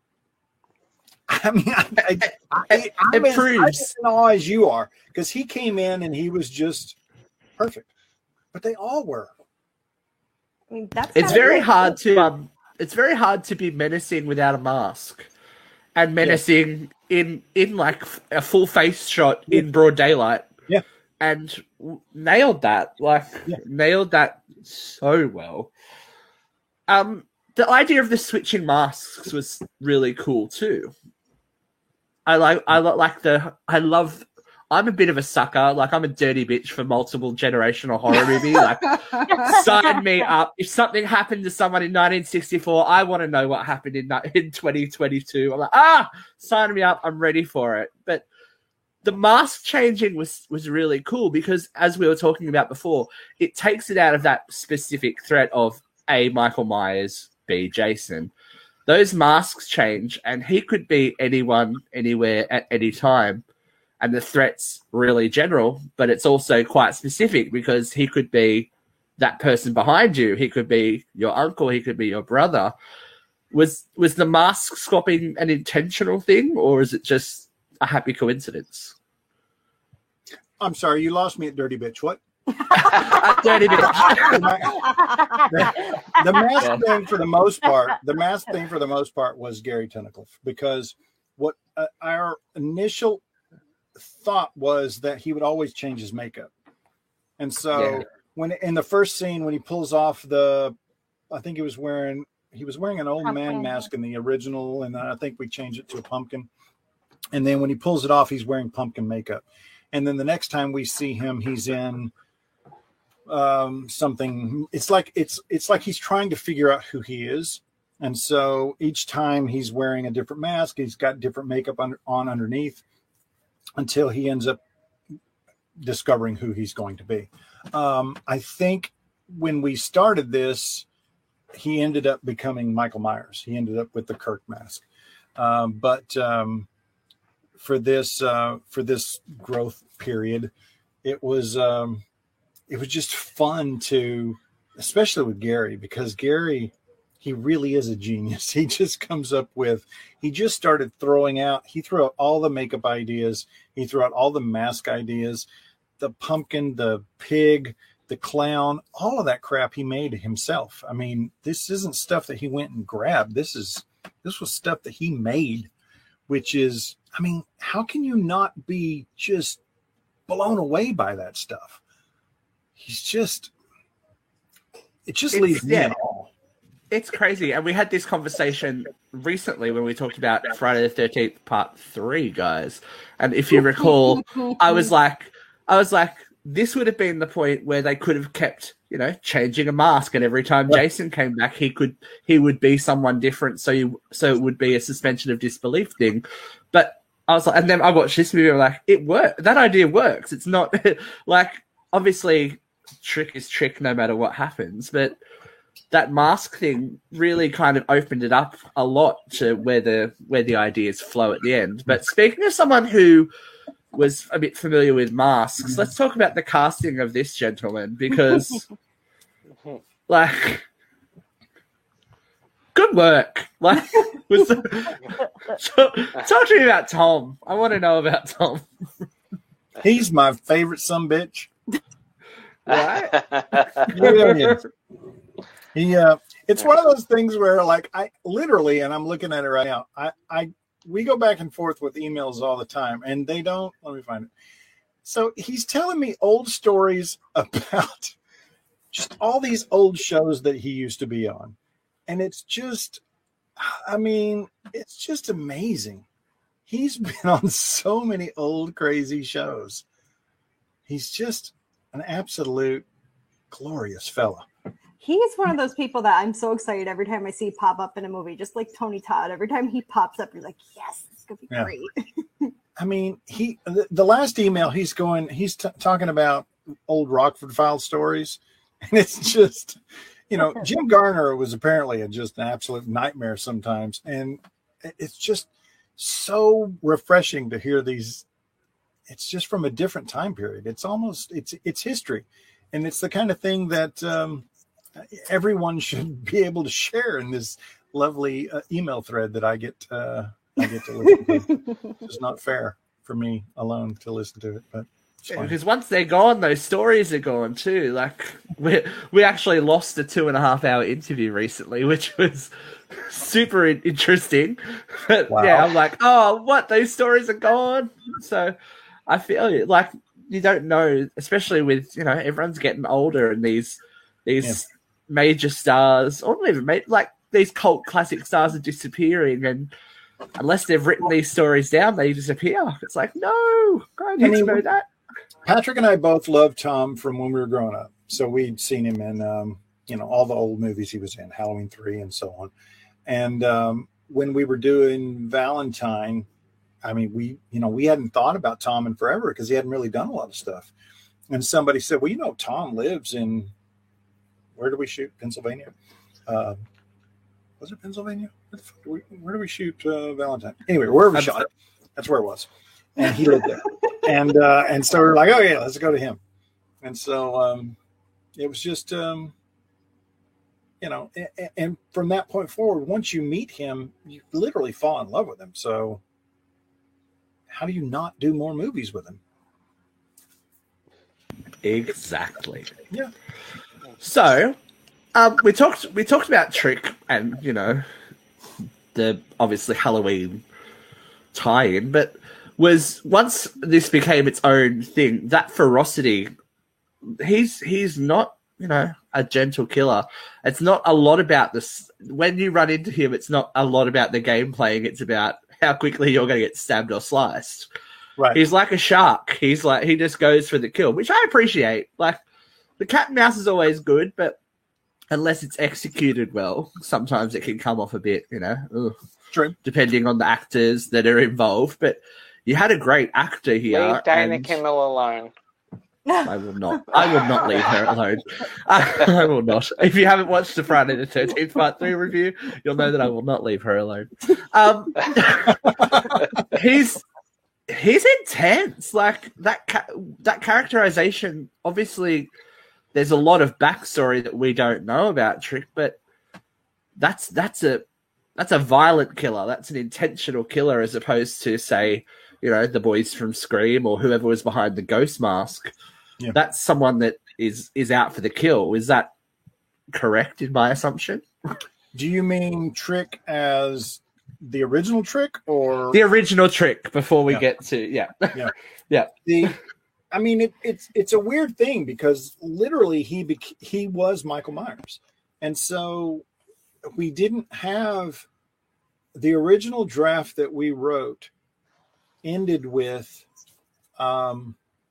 S5: I mean, I, I, I, I'm
S2: It
S5: as,
S2: proves.
S5: I'm as in awe as you are, because he came in and he was just perfect. But they all were.
S4: I mean, that's
S2: It's
S4: kinda
S2: very
S4: cool.
S2: hard to um. It's very hard to be menacing without a mask, and menacing in in like a full face shot
S5: Yeah.
S2: in broad daylight.
S5: Yeah.
S2: And w- nailed that. Like
S5: Yeah.
S2: nailed that so well. Um, the idea of the switching masks was really cool too. I like I li- like the I love. I'm a bit of a sucker. Like, I'm a dirty bitch for multiple generational horror movie. Like, sign me up. If something happened to someone in nineteen sixty-four, I want to know what happened in in twenty twenty-two. I'm like, ah, sign me up. I'm ready for it. But the mask changing was was really cool because, as we were talking about before, it takes it out of that specific threat of A, Michael Myers, B, Jason. Those masks change, and he could be anyone, anywhere, at any time. And the threat's really general, but it's also quite specific because he could be that person behind you. He could be your uncle. He could be your brother. Was was the mask swapping an intentional thing, or is it just a happy coincidence?
S5: I'm sorry, you lost me at Dirty Bitch. What?
S2: A dirty bitch.
S5: the, the mask
S2: Yeah.
S5: thing, for the most part, the mask thing for the most part was Gary Tunnicliffe, because what uh, our initial thought was that he would always change his makeup, and so
S2: Yeah.
S5: when in the first scene when he pulls off the, I think he was wearing he was wearing an old man
S4: Pumpkin.
S5: mask in the original, and then I think we changed it to a pumpkin, and then when he pulls it off, he's wearing pumpkin makeup, and then the next time we see him, he's in um something. It's like it's it's like he's trying to figure out who he is, and so each time he's wearing a different mask, he's got different makeup under, on underneath, until he ends up discovering who he's going to be. um I think when we started this, he ended up becoming Michael Myers. He ended up with the Kirk mask, um but um for this uh for this growth period, it was um it was just fun to, especially with Gary, because Gary, he really is a genius. He just comes up with, he just started throwing out, he threw out all the makeup ideas. He threw out all the mask ideas, the pumpkin, the pig, the clown, all of that crap he made himself. I mean, this isn't stuff that he went and grabbed. This is, this was stuff that he made, which is, I mean, how can you not be just blown away by that stuff? He's just, it just
S2: It's-
S5: leaves me
S2: yeah.
S5: in awe.
S2: It's crazy. And we had this conversation recently when we talked about Friday the thirteenth part three, guys. And if you recall, I was like, I was like, this would have been the point where they could have kept, you know, changing a mask, and every time
S5: Right.
S2: Jason came back, he could, he would be someone different. So you, so it would be a suspension of disbelief thing. But I was like, and then I watched this movie, and I'm like, it worked. That idea works. It's not like, obviously, trick is trick no matter what happens, but that mask thing really kind of opened it up a lot to where the where the ideas flow at the end. But speaking of someone who was a bit familiar with masks, let's talk about the casting of this gentleman, because like, good work. Like, was talk, talk to me about Tom. I want to know about Tom.
S5: He's my favorite sumbitch.
S2: Right?
S5: He really is. He, uh, it's one of those things where, like, I literally, and I'm looking at it right now, I, I, we go back and forth with emails all the time, and they don't, let me find it. So he's telling me old stories about just all these old shows that he used to be on. And it's just, I mean, it's just amazing. He's been on so many old, crazy shows. He's just an absolute glorious fella.
S4: He's one of those people that I'm so excited every time I see pop up in a movie, just like Tony Todd. Every time he pops up, you're like, yes, gonna be
S5: Yeah.
S4: great.
S5: I mean, he the, the last email he's going, he's t- talking about old Rockford Files stories, and it's just, you know, Jim Garner was apparently a, just an absolute nightmare sometimes, and it's just so refreshing to hear these. It's just from a different time period. It's almost it's it's history, and it's the kind of thing that um, everyone should be able to share in this lovely uh, email thread that I get. Uh, I get to listen to. It's not fair for me alone to listen to it, but it's fine.
S2: Because once they're gone, those stories are gone too. Like we we actually lost a two and a half hour interview recently, which was super in- interesting. But
S5: Wow.
S2: yeah, I'm like, oh, what? Those stories are gone. So I feel it. Like you don't know, especially with you know everyone's getting older and these these
S5: Yeah.
S2: major stars, or not even ma- like these cult classic stars are disappearing and. Unless they've written these stories down, they disappear. It's like, no, I need
S5: I mean,
S2: to know that.
S5: Patrick and I both loved Tom from when we were growing up. So we'd seen him in, um, you know, all the old movies he was in, Halloween three and so on. And um, when we were doing Valentine, I mean, we, you know, we hadn't thought about Tom in forever because he hadn't really done a lot of stuff. And somebody said, well, you know, Tom lives in, where do we shoot? Pennsylvania. Uh, was it Pennsylvania? Where, the fuck do we, where do we shoot uh, Valentine? Anyway, wherever we shot it, that's where it was. And he lived there. And uh, and so we were like, oh, yeah, let's go to him. And so um, it was just, um, you know, and, and from that point forward, once you meet him, you literally fall in love with him. So how do you not do more movies with him?
S2: Exactly.
S5: Yeah.
S2: So, um, we talked we talked about Trick and you know the obviously Halloween tie-in, but was once this became its own thing, that ferocity. He's he's not you know a gentle killer. It's not a lot about this. When you run into him, it's not a lot about the game playing. It's about how quickly you're going to get stabbed or sliced.
S5: Right.
S2: He's like a shark. He's like he just goes for the kill, which I appreciate. Like the cat and mouse is always good, but unless it's executed well, sometimes it can come off a bit, you know, ugh,
S5: True.
S2: depending on the actors that are involved. But you had a great actor here.
S3: Leave Dana
S2: and
S3: Kimmel alone.
S2: I will not. I will not leave her alone. I, I will not. If you haven't watched the Friday the thirteenth Part Three review, you'll know that I will not leave her alone. Um, he's he's intense. Like that. Ca- that characterization. Obviously, there's a lot of backstory that we don't know about Trick, but that's that's a that's a violent killer. That's an intentional killer, as opposed to say, you know, the boys from Scream or whoever was behind the ghost mask.
S5: Yeah.
S2: That's someone that is is out for the kill. Is that correct in my assumption?
S5: Do you mean Trick as the original Trick or
S2: The original Trick before we
S5: Yeah.
S2: get to yeah.
S5: Yeah.
S2: yeah.
S5: the? I mean, it, it's it's a weird thing because literally he bec- he was Michael Myers, and so we didn't have the original draft that we wrote ended with um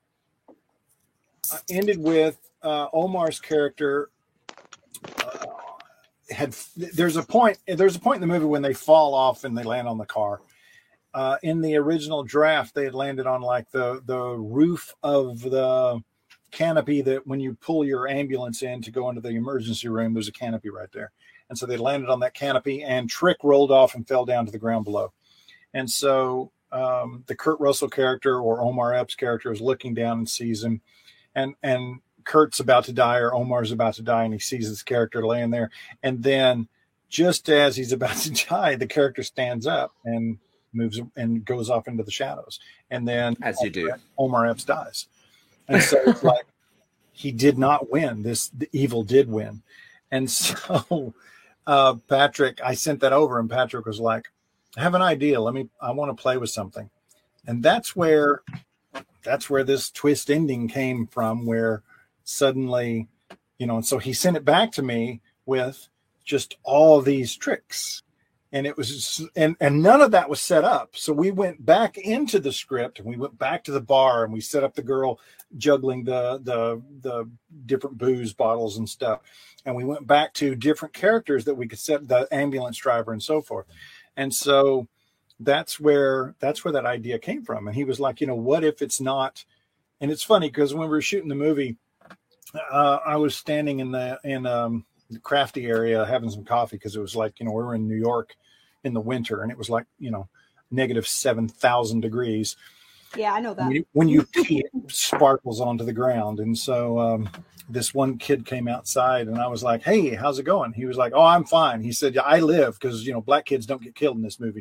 S5: ended with uh, Omar's character uh, had there's a point there's a point in the movie when they fall off and they land on the car. Uh, in the original draft, they had landed on like the the roof of the canopy that when you pull your ambulance in to go into the emergency room, there's a canopy right there. And so they landed on that canopy, and Trick rolled off and fell down to the ground below. And so um, the Kurt Russell character or Omar Epps character is looking down and sees him, and and Kurt's about to die or Omar's about to die, and he sees this character laying there. And then just as he's about to die, the character stands up and moves and goes off into the shadows. And then
S2: As you do.
S5: Omar Epps dies. And so it's like he did not win. This the evil did win. And so uh, Patrick, I sent that over, and Patrick was like, I have an idea. Let me, I want to play with something. And that's where, that's where this twist ending came from, where suddenly, you know, and so he sent it back to me with just all these tricks. And it was, and, and none of that was set up. So we went back into the script, and we went back to the bar, and we set up the girl juggling the, the, the different booze bottles and stuff. And we went back to different characters that we could set, the ambulance driver and so forth. And so that's where that's where that idea came from. And he was like, you know, what if it's not? And it's funny because when we were shooting the movie, uh, I was standing in the in um, the crafty area having some coffee because it was like, you know, we were in New York in the winter and it was like, you know, negative seven thousand degrees.
S4: Yeah, I know that.
S5: When you, when you pee, it sparkles onto the ground. And so um, this one kid came outside and I was like, hey, how's it going? He was like, oh, I'm fine. He said, yeah, I live because, you know, black kids don't get killed in this movie.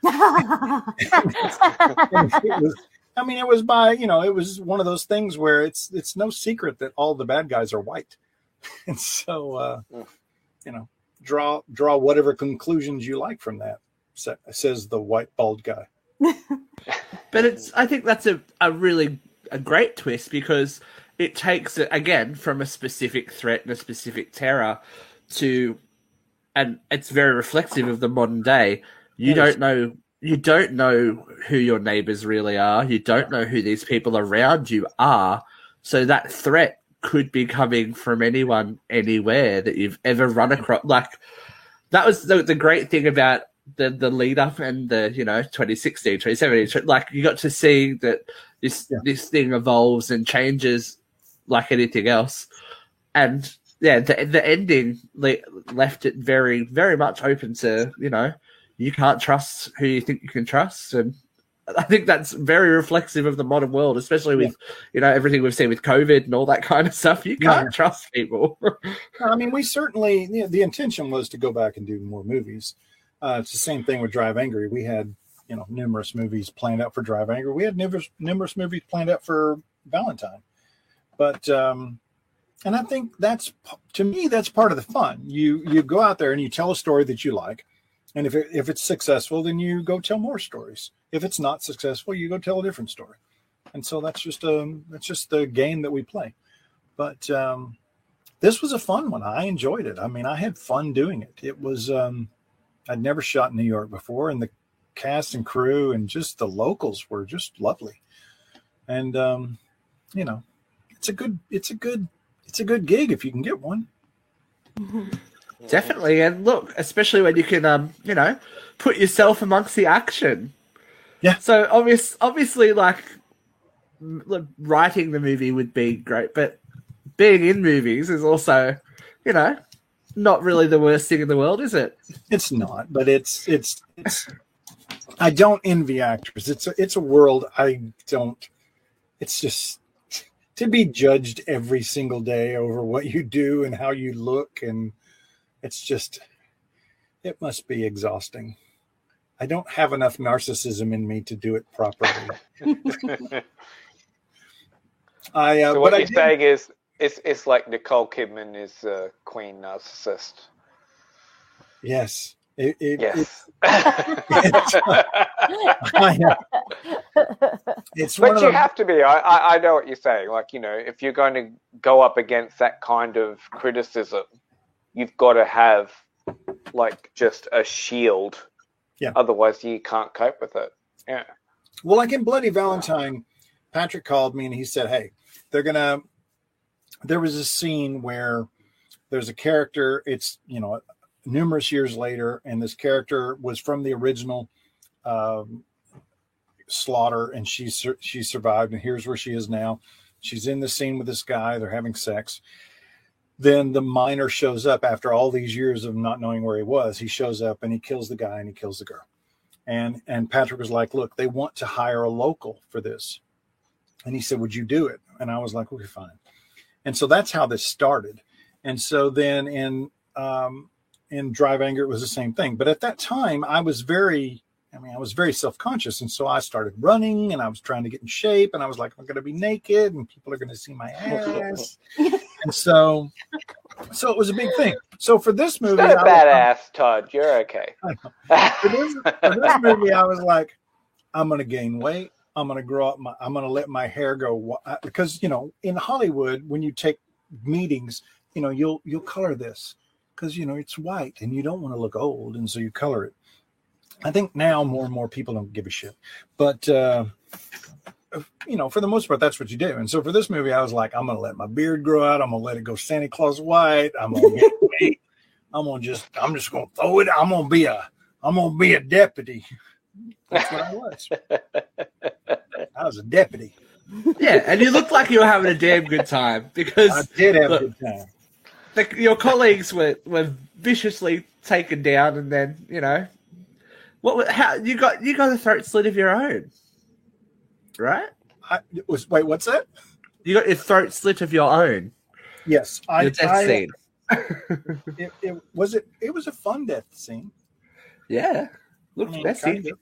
S5: It was, I mean, it was by, you know, it was one of those things where it's it's no secret that all the bad guys are white. And so, uh, you know, draw draw whatever conclusions you like from that, says the white bald guy.
S2: But it's, I think that's a, a really a great twist because it takes it again from a specific threat and a specific terror to, and it's very reflective of the modern day. You don't know, you don't know who your neighbors really are. You don't know who these people around you are. So that threat could be coming from anyone, anywhere that you've ever run across. Like that was the, the great thing about the the lead up and the, you know, twenty sixteen, twenty seventeen, like you got to see that this yeah. this thing evolves and changes like anything else. And yeah, the the ending le- left it very, very much open to, you know, you can't trust who you think you can trust. And I think that's very reflexive of the modern world, especially with, yeah. you know, everything we've seen with COVID and all that kind of stuff. You can't yeah. trust people.
S5: I mean, we certainly, you know, the intention was to go back and do more movies. Uh, it's the same thing with Drive Angry. We had, you know, numerous movies planned out for Drive Angry. We had numerous, numerous movies planned out for Valentine. But, um, and I think that's, to me, that's part of the fun. You you go out there and you tell a story that you like. And if it, if it's successful, then you go tell more stories. If it's not successful, you go tell a different story. And so that's just a, that's just the game that we play. But um, this was a fun one. I enjoyed it. I mean, I had fun doing it. It was, um, I'd never shot in New York before, and the cast and crew and just the locals were just lovely. And, um, you know, it's a good, it's a good, it's a good gig if you can get one.
S2: Definitely. And look, especially when you can, um, you know, put yourself amongst the action.
S5: Yeah.
S2: So obvious, obviously, like writing the movie would be great, but being in movies is also, you know, not really the worst thing in the world, is it?
S5: It's not, but it's it's it's. I don't envy actors. It's a, it's a world I don't. It's just to be judged every single day over what you do and how you look, and it's just, it must be exhausting. I don't have enough narcissism in me to do it properly. I. Uh,
S3: so what
S5: but
S3: you're
S5: I
S3: saying is. It's it's like Nicole Kidman is a queen narcissist.
S5: Yes. It, it,
S3: yes.
S5: It, it's, I, it's
S3: but
S5: one
S3: you
S5: of
S3: have to be. I, I I know what you're saying. Like, you know, if you're going to go up against that kind of criticism, you've got to have like just a shield.
S5: Yeah.
S3: Otherwise, you can't cope with it. Yeah.
S5: Well, like in Bloody Valentine, Patrick called me and he said, "Hey, they're gonna." There was a scene where there's a character, it's, you know, numerous years later, and this character was from the original um, slaughter, and she, she survived, and here's where she is now. She's in the scene with this guy. They're having sex. Then the miner shows up after all these years of not knowing where he was. He shows up, and he kills the guy, and he kills the girl. And, and Patrick was like, look, they want to hire a local for this. And he said, would you do it? And I was like, okay, fine. And so that's how this started. And so then in um, in Drive Anger, it was the same thing. But at that time, I was very, I mean, I was very self-conscious. And so I started running and I was trying to get in shape. And I was like, I'm going to be naked and people are going to see my ass. And so, so it was a big thing. So for this movie,
S3: it's not a
S5: I
S3: badass,
S5: was,
S3: Todd. You're okay.
S5: For this, for this movie, I was like, I'm going to gain weight. I'm going to grow up. My, I'm going to let my hair go because, you know, in Hollywood, when you take meetings, you know, you'll, you'll color this because, you know, it's white and you don't want to look old. And so you color it. I think now more and more people don't give a shit, but, uh, you know, for the most part, that's what you do. And so for this movie, I was like, I'm going to let my beard grow out. I'm going to let it go Santa Claus white. I'm going to get weight. I'm going to just, I'm just going to throw it. I'm going to be a, I'm going to be a deputy. That's what I was. I was a deputy.
S2: Yeah, and you looked like you were having a damn good time because
S5: I did have
S2: look,
S5: a good time.
S2: the, your colleagues were, were viciously taken down, and then you know what? How you got you got a throat slit of your own, right?
S5: I it was wait, what's that?
S2: You got your throat slit of your own.
S5: Yes, I.
S2: Your death
S5: I
S2: scene.
S5: it, it was it. It was a fun death scene.
S2: Yeah, look
S5: I mean,
S2: messy.
S5: kind of.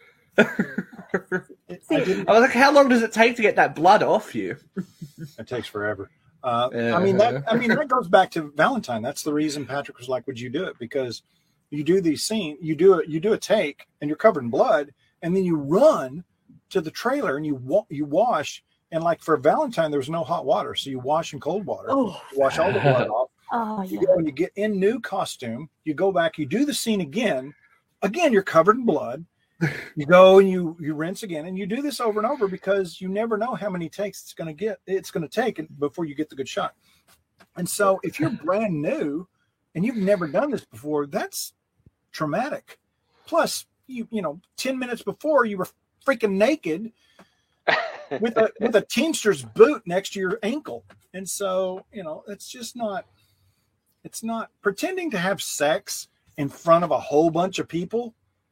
S5: It, I didn't,
S2: I was like, how long does it take to get that blood off you?
S5: it takes forever. Uh,
S2: Yeah.
S5: I mean that. I mean that goes back to Valentine. That's the reason Patrick was like, "Would you do it?" Because you do these scene, you do it, you do a take, and you're covered in blood, and then you run to the trailer and you wa- you wash. And like for Valentine, there was no hot water, so you wash in cold water.
S4: Oh,
S5: You wash all the blood off.
S6: Oh,
S5: You
S6: yeah.
S5: go and you get in new costume. You go back, you do the scene again. Again, you're covered in blood. You go and you you rinse again, and you do this over and over because you never know how many takes it's going to get. It's going to take before you get the good shot. And so, if you're brand new and you've never done this before, that's traumatic. Plus, you you know, ten minutes before you were freaking naked with a with a Teamster's boot next to your ankle, and so you know, it's just not. It's not pretending to have sex in front of a whole bunch of people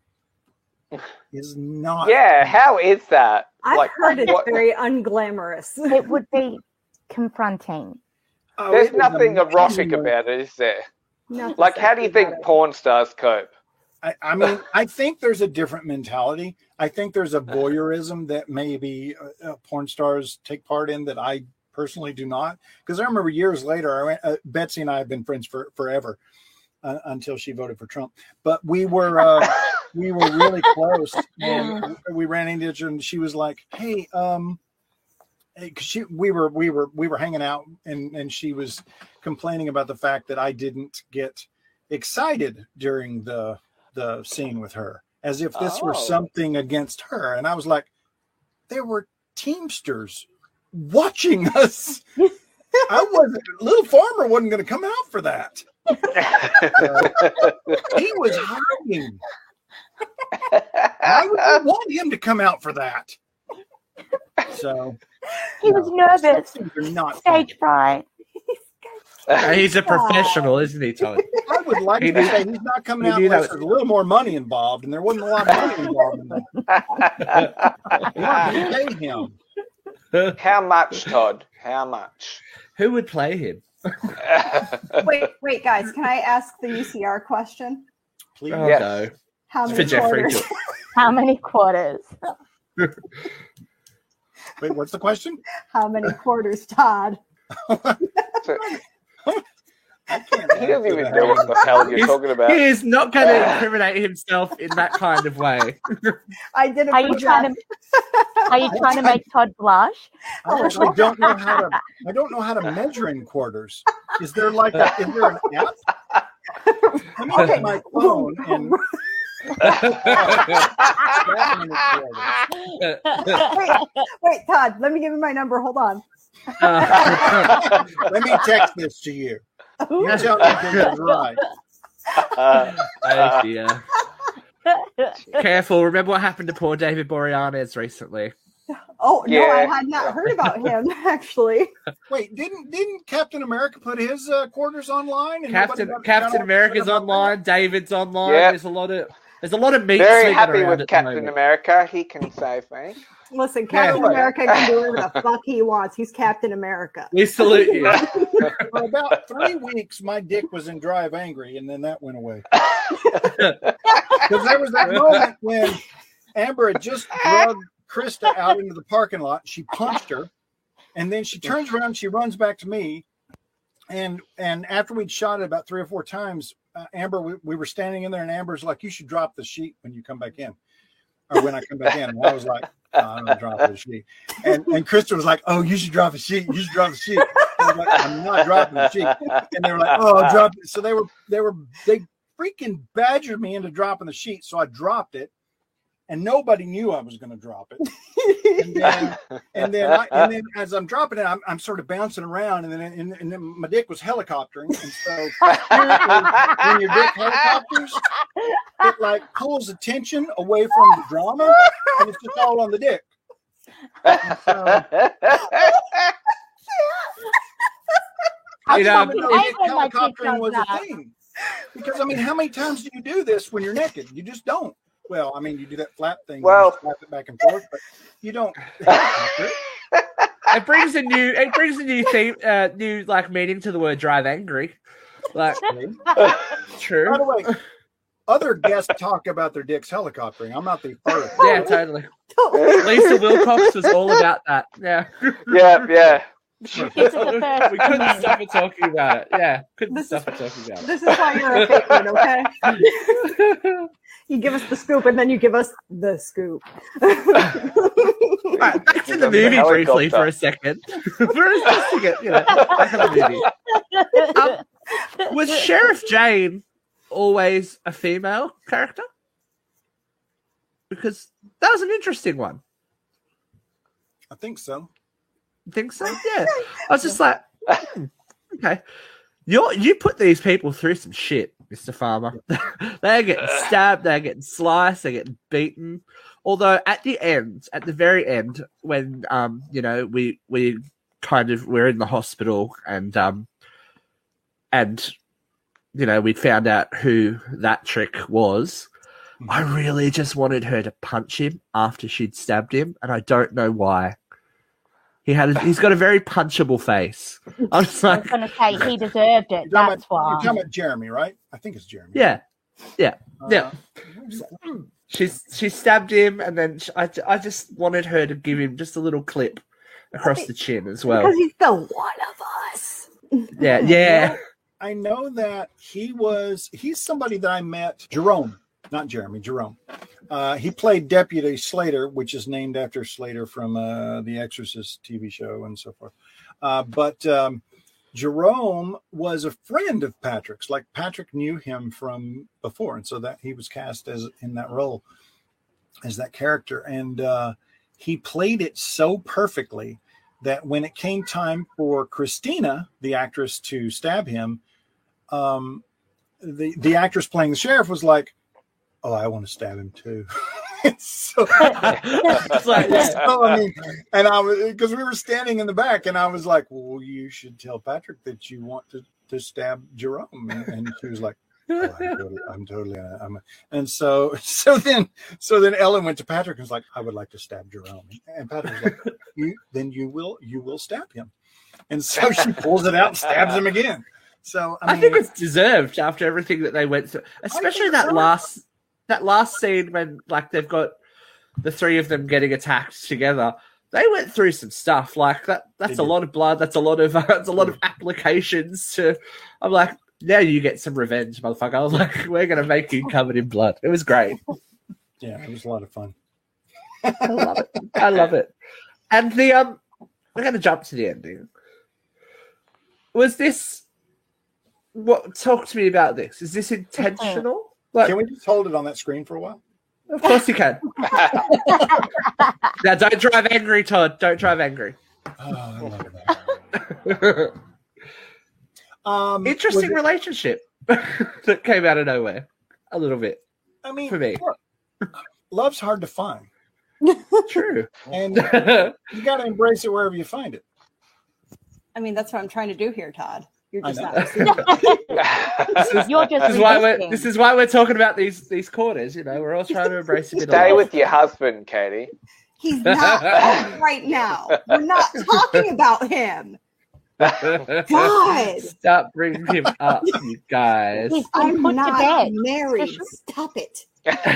S5: is not.
S3: Yeah, how is that?
S4: I've
S3: like,
S4: heard it's
S3: what-
S4: very unglamorous.
S6: It would be confronting.
S5: Oh,
S3: There's
S5: it was
S3: nothing erotic
S5: amazing.
S3: about it, is there?
S4: Nothing
S3: Like, how do you
S4: sexy
S3: think
S4: about it.
S3: porn stars cope?
S5: I, I mean, I think there's a different mentality. I think there's a voyeurism that maybe uh, uh, porn stars take part in that I personally do not. Because I remember years later, I went, uh, Betsy and I have been friends for forever uh, until she voted for Trump. But we were uh, we were really close, and we ran into each other, and she was like, "Hey, um." Because she, we were, we were, we were hanging out, and and she was complaining about the fact that I didn't get excited during the the scene with her, as if this were
S3: Oh.
S5: something against her. And I was like, there were Teamsters watching us. I wasn't. Little Farmer wasn't going to come out for that. He was hiding. I would want him to come out for that. So.
S6: He was nervous.
S5: Things are not fun.
S6: Stage fright.
S2: Uh, He's a professional, isn't he, Todd?
S5: I would like
S2: He
S5: to
S2: knew-
S5: say he's not coming
S2: he
S5: out
S2: knew
S5: unless
S2: that was-
S5: there's a little more money involved, and there wasn't a lot of money involved in that. You want to pay him.
S3: How much, Todd? How much?
S2: Who would play him?
S4: Wait, wait, guys, can I ask the U C R question?
S5: Please.
S2: Oh,
S3: Yes.
S2: no.
S4: How
S2: For
S4: many
S2: Jeffrey.
S4: quarters?
S6: How many quarters?
S5: Wait, what's the question?
S4: How many quarters, Todd?
S3: So,
S5: I can't
S3: he doesn't
S5: answer
S3: even
S5: that.
S3: know what the hell you're
S2: He's-
S3: talking about.
S2: He is not going to incriminate himself in that kind of way.
S4: I did a
S6: Are you
S4: good
S6: trying
S4: job.
S6: to? Are you trying to make Todd blush?
S5: I actually don't know how to. I don't know how to measure in quarters. Is there like a? Is there an app? Let me
S4: Okay.
S5: get my phone and. That many quarters.
S4: wait, wait, Todd, let me give you my number. Hold on.
S2: Uh,
S5: Let me text this to you. You tell me if this is right.
S2: oh, dear. Careful. Remember what happened to poor David Boreanaz recently.
S4: Oh no, I
S3: Yeah.
S4: had not heard about him actually.
S5: Wait, didn't didn't Captain America put his uh, quarters online? And
S2: Captain
S5: nobody got-
S2: Captain
S5: got all
S2: America's
S5: upset about
S2: online. David's online.
S3: Yeah.
S2: There's a lot of there's a lot of meat.
S3: Very
S2: slinging
S3: happy
S2: around
S3: with
S2: at the
S3: Captain
S2: moment.
S3: America. He can save me.
S4: Listen, Captain
S5: Yeah.
S4: America can do whatever the fuck he wants. He's Captain America.
S2: We salute you.
S5: that? For about three weeks, my dick was in Drive Angry, and then that went away. Because there was that moment when Amber had just drugged Krista out into the parking lot. She punched her, and then she turns around. She runs back to me, and and after we'd shot it about three or four times, uh, Amber, we, we were standing in there, and Amber's like, "You should drop the sheet when you come back in." Or when I come back in, and I was like, oh, "I'm gonna drop the sheet," and and Krista was like, "Oh, you should drop the sheet. You should drop the sheet." I was like, "I'm not dropping the sheet," and they were like, "Oh, I'll drop it." So they were they were they freaking badgered me into dropping the sheet, so I dropped it, and nobody knew I was going to drop it. And then, and then, I, and then, as I'm dropping it, I'm, I'm sort of bouncing around, and then, and, and then my dick was helicoptering, and so when your dick helicopters, it like pulls attention away from the drama, and it's just all on the dick. And so,
S2: You know,
S6: fucking
S5: I
S6: hate
S5: didn't
S6: when
S5: know
S6: my dick
S5: helicoptering
S6: does
S5: was
S6: that.
S5: a thing. Because I mean, how many times do you do this when you're naked? You just don't. Well, I mean, you do that flap thing.
S3: Well-
S5: you flap it back and forth, but you don't. helicopter.
S2: it brings a new, it brings a new theme, uh, new like meaning to the word "drive angry." Like,
S5: By
S2: true.
S5: the way, other guests talk about their dicks helicoptering. I'm not the first.
S2: Yeah, totally. Lisa Wilcox was all about that. Yeah.
S3: yeah, yeah.
S6: This is the first
S2: we couldn't
S6: one.
S2: stop it talking about it. Yeah, couldn't
S4: This
S2: stop it talking about it.
S4: This is why you're a favorite, okay? You give us the scoop, and then you give us the scoop.
S2: All right, back to the movie briefly for a second. For a second, you know, back to the movie. Um, was Sheriff Jane always a female character? Because that was an interesting one.
S5: I think so.
S2: Think so? Yeah. I was just like, hmm, okay. You you put these people through some shit, Mister Farmer. They're getting stabbed, they're getting sliced, they're getting beaten. Although at the end, at the very end, when um, you know, we we kind of we're in the hospital and um and you know, we found out who that trick was. I really just wanted her to punch him after she'd stabbed him, and I don't know why. He had a, he's got a very punchable face. I was
S6: I was
S2: like,
S6: going to say he deserved it.
S5: You're talking,
S6: That's
S5: about, you're
S6: why.
S5: talking about Jeremy, right? I think it's Jeremy.
S2: yeah, yeah,
S5: Uh,
S2: yeah. She's she stabbed him, and then sh I I just wanted her to give him just a little clip across the chin as well.
S4: Because he's the one of us.
S2: Yeah, yeah.
S5: I know that he was, he's somebody that I met, Jerome, not Jeremy, Jerome. Uh, he played Deputy Slater, which is named after Slater from uh, the Exorcist T V show and so forth. Uh, but um, Jerome was a friend of Patrick's. Like Patrick knew him from before, and so that he was cast as in that role as that character. And uh, he played it so perfectly that when it came time for Christina, the actress, to stab him, um, the the actress playing the sheriff was like, "Oh, I want to stab him too." so,
S2: It's like, yeah.
S5: so, I mean, and I was, because we were standing in the back, and I was like, "Well, you should tell Patrick that you want to, to stab Jerome," and, and she was like, "Oh, I'm totally, I'm totally, uh, I'm," and so, so then, so then Ellen went to Patrick and was like, "I would like to stab Jerome," and Patrick was like, "You, then you will, you will stab him," and so she pulls it out and stabs him again. So I,
S2: I
S5: mean,
S2: think it's deserved after everything that they went through, especially
S5: think
S2: that
S5: so.
S2: last that last scene when like they've got the three of them getting attacked together. They went through some stuff like that. That's
S5: They
S2: a
S5: did.
S2: lot of blood. That's a lot of uh, that's a lot of applications to. I'm like, now you get some revenge, motherfucker. I was like, we're gonna make you covered in blood. It was great.
S5: yeah, it was a lot of fun.
S2: I love it. I love it. And the um, we're gonna jump to the ending. Was this? What? Talk to me about this. Is this intentional? Like,
S5: Can we just hold it on that screen for a while?
S2: of course you can. Now, don't drive angry, Todd. Don't drive angry.
S5: Oh, I love that. Um,
S2: Interesting
S5: was it-
S2: relationship that came out of nowhere. A little bit.
S5: I mean,
S2: for me.
S5: look, love's hard to find,
S2: True.
S5: and
S2: this
S5: you got to embrace it wherever you find it.
S4: I mean, that's what I'm trying to do here, Todd. You're
S5: I
S4: just
S5: know.
S4: not listening.
S6: You're just
S2: is why we're
S6: resisting.
S2: this is why we're talking about these these corners. You know, we're all trying to embrace a bit
S3: Stay
S2: of
S3: with your husband, Katie.
S4: He's not home right now. We're not talking about him.
S2: love.
S4: God,
S2: Stop bringing him up, you guys.
S6: He's been
S4: I'm
S6: put to
S4: not
S6: bed.
S4: married. Stop it.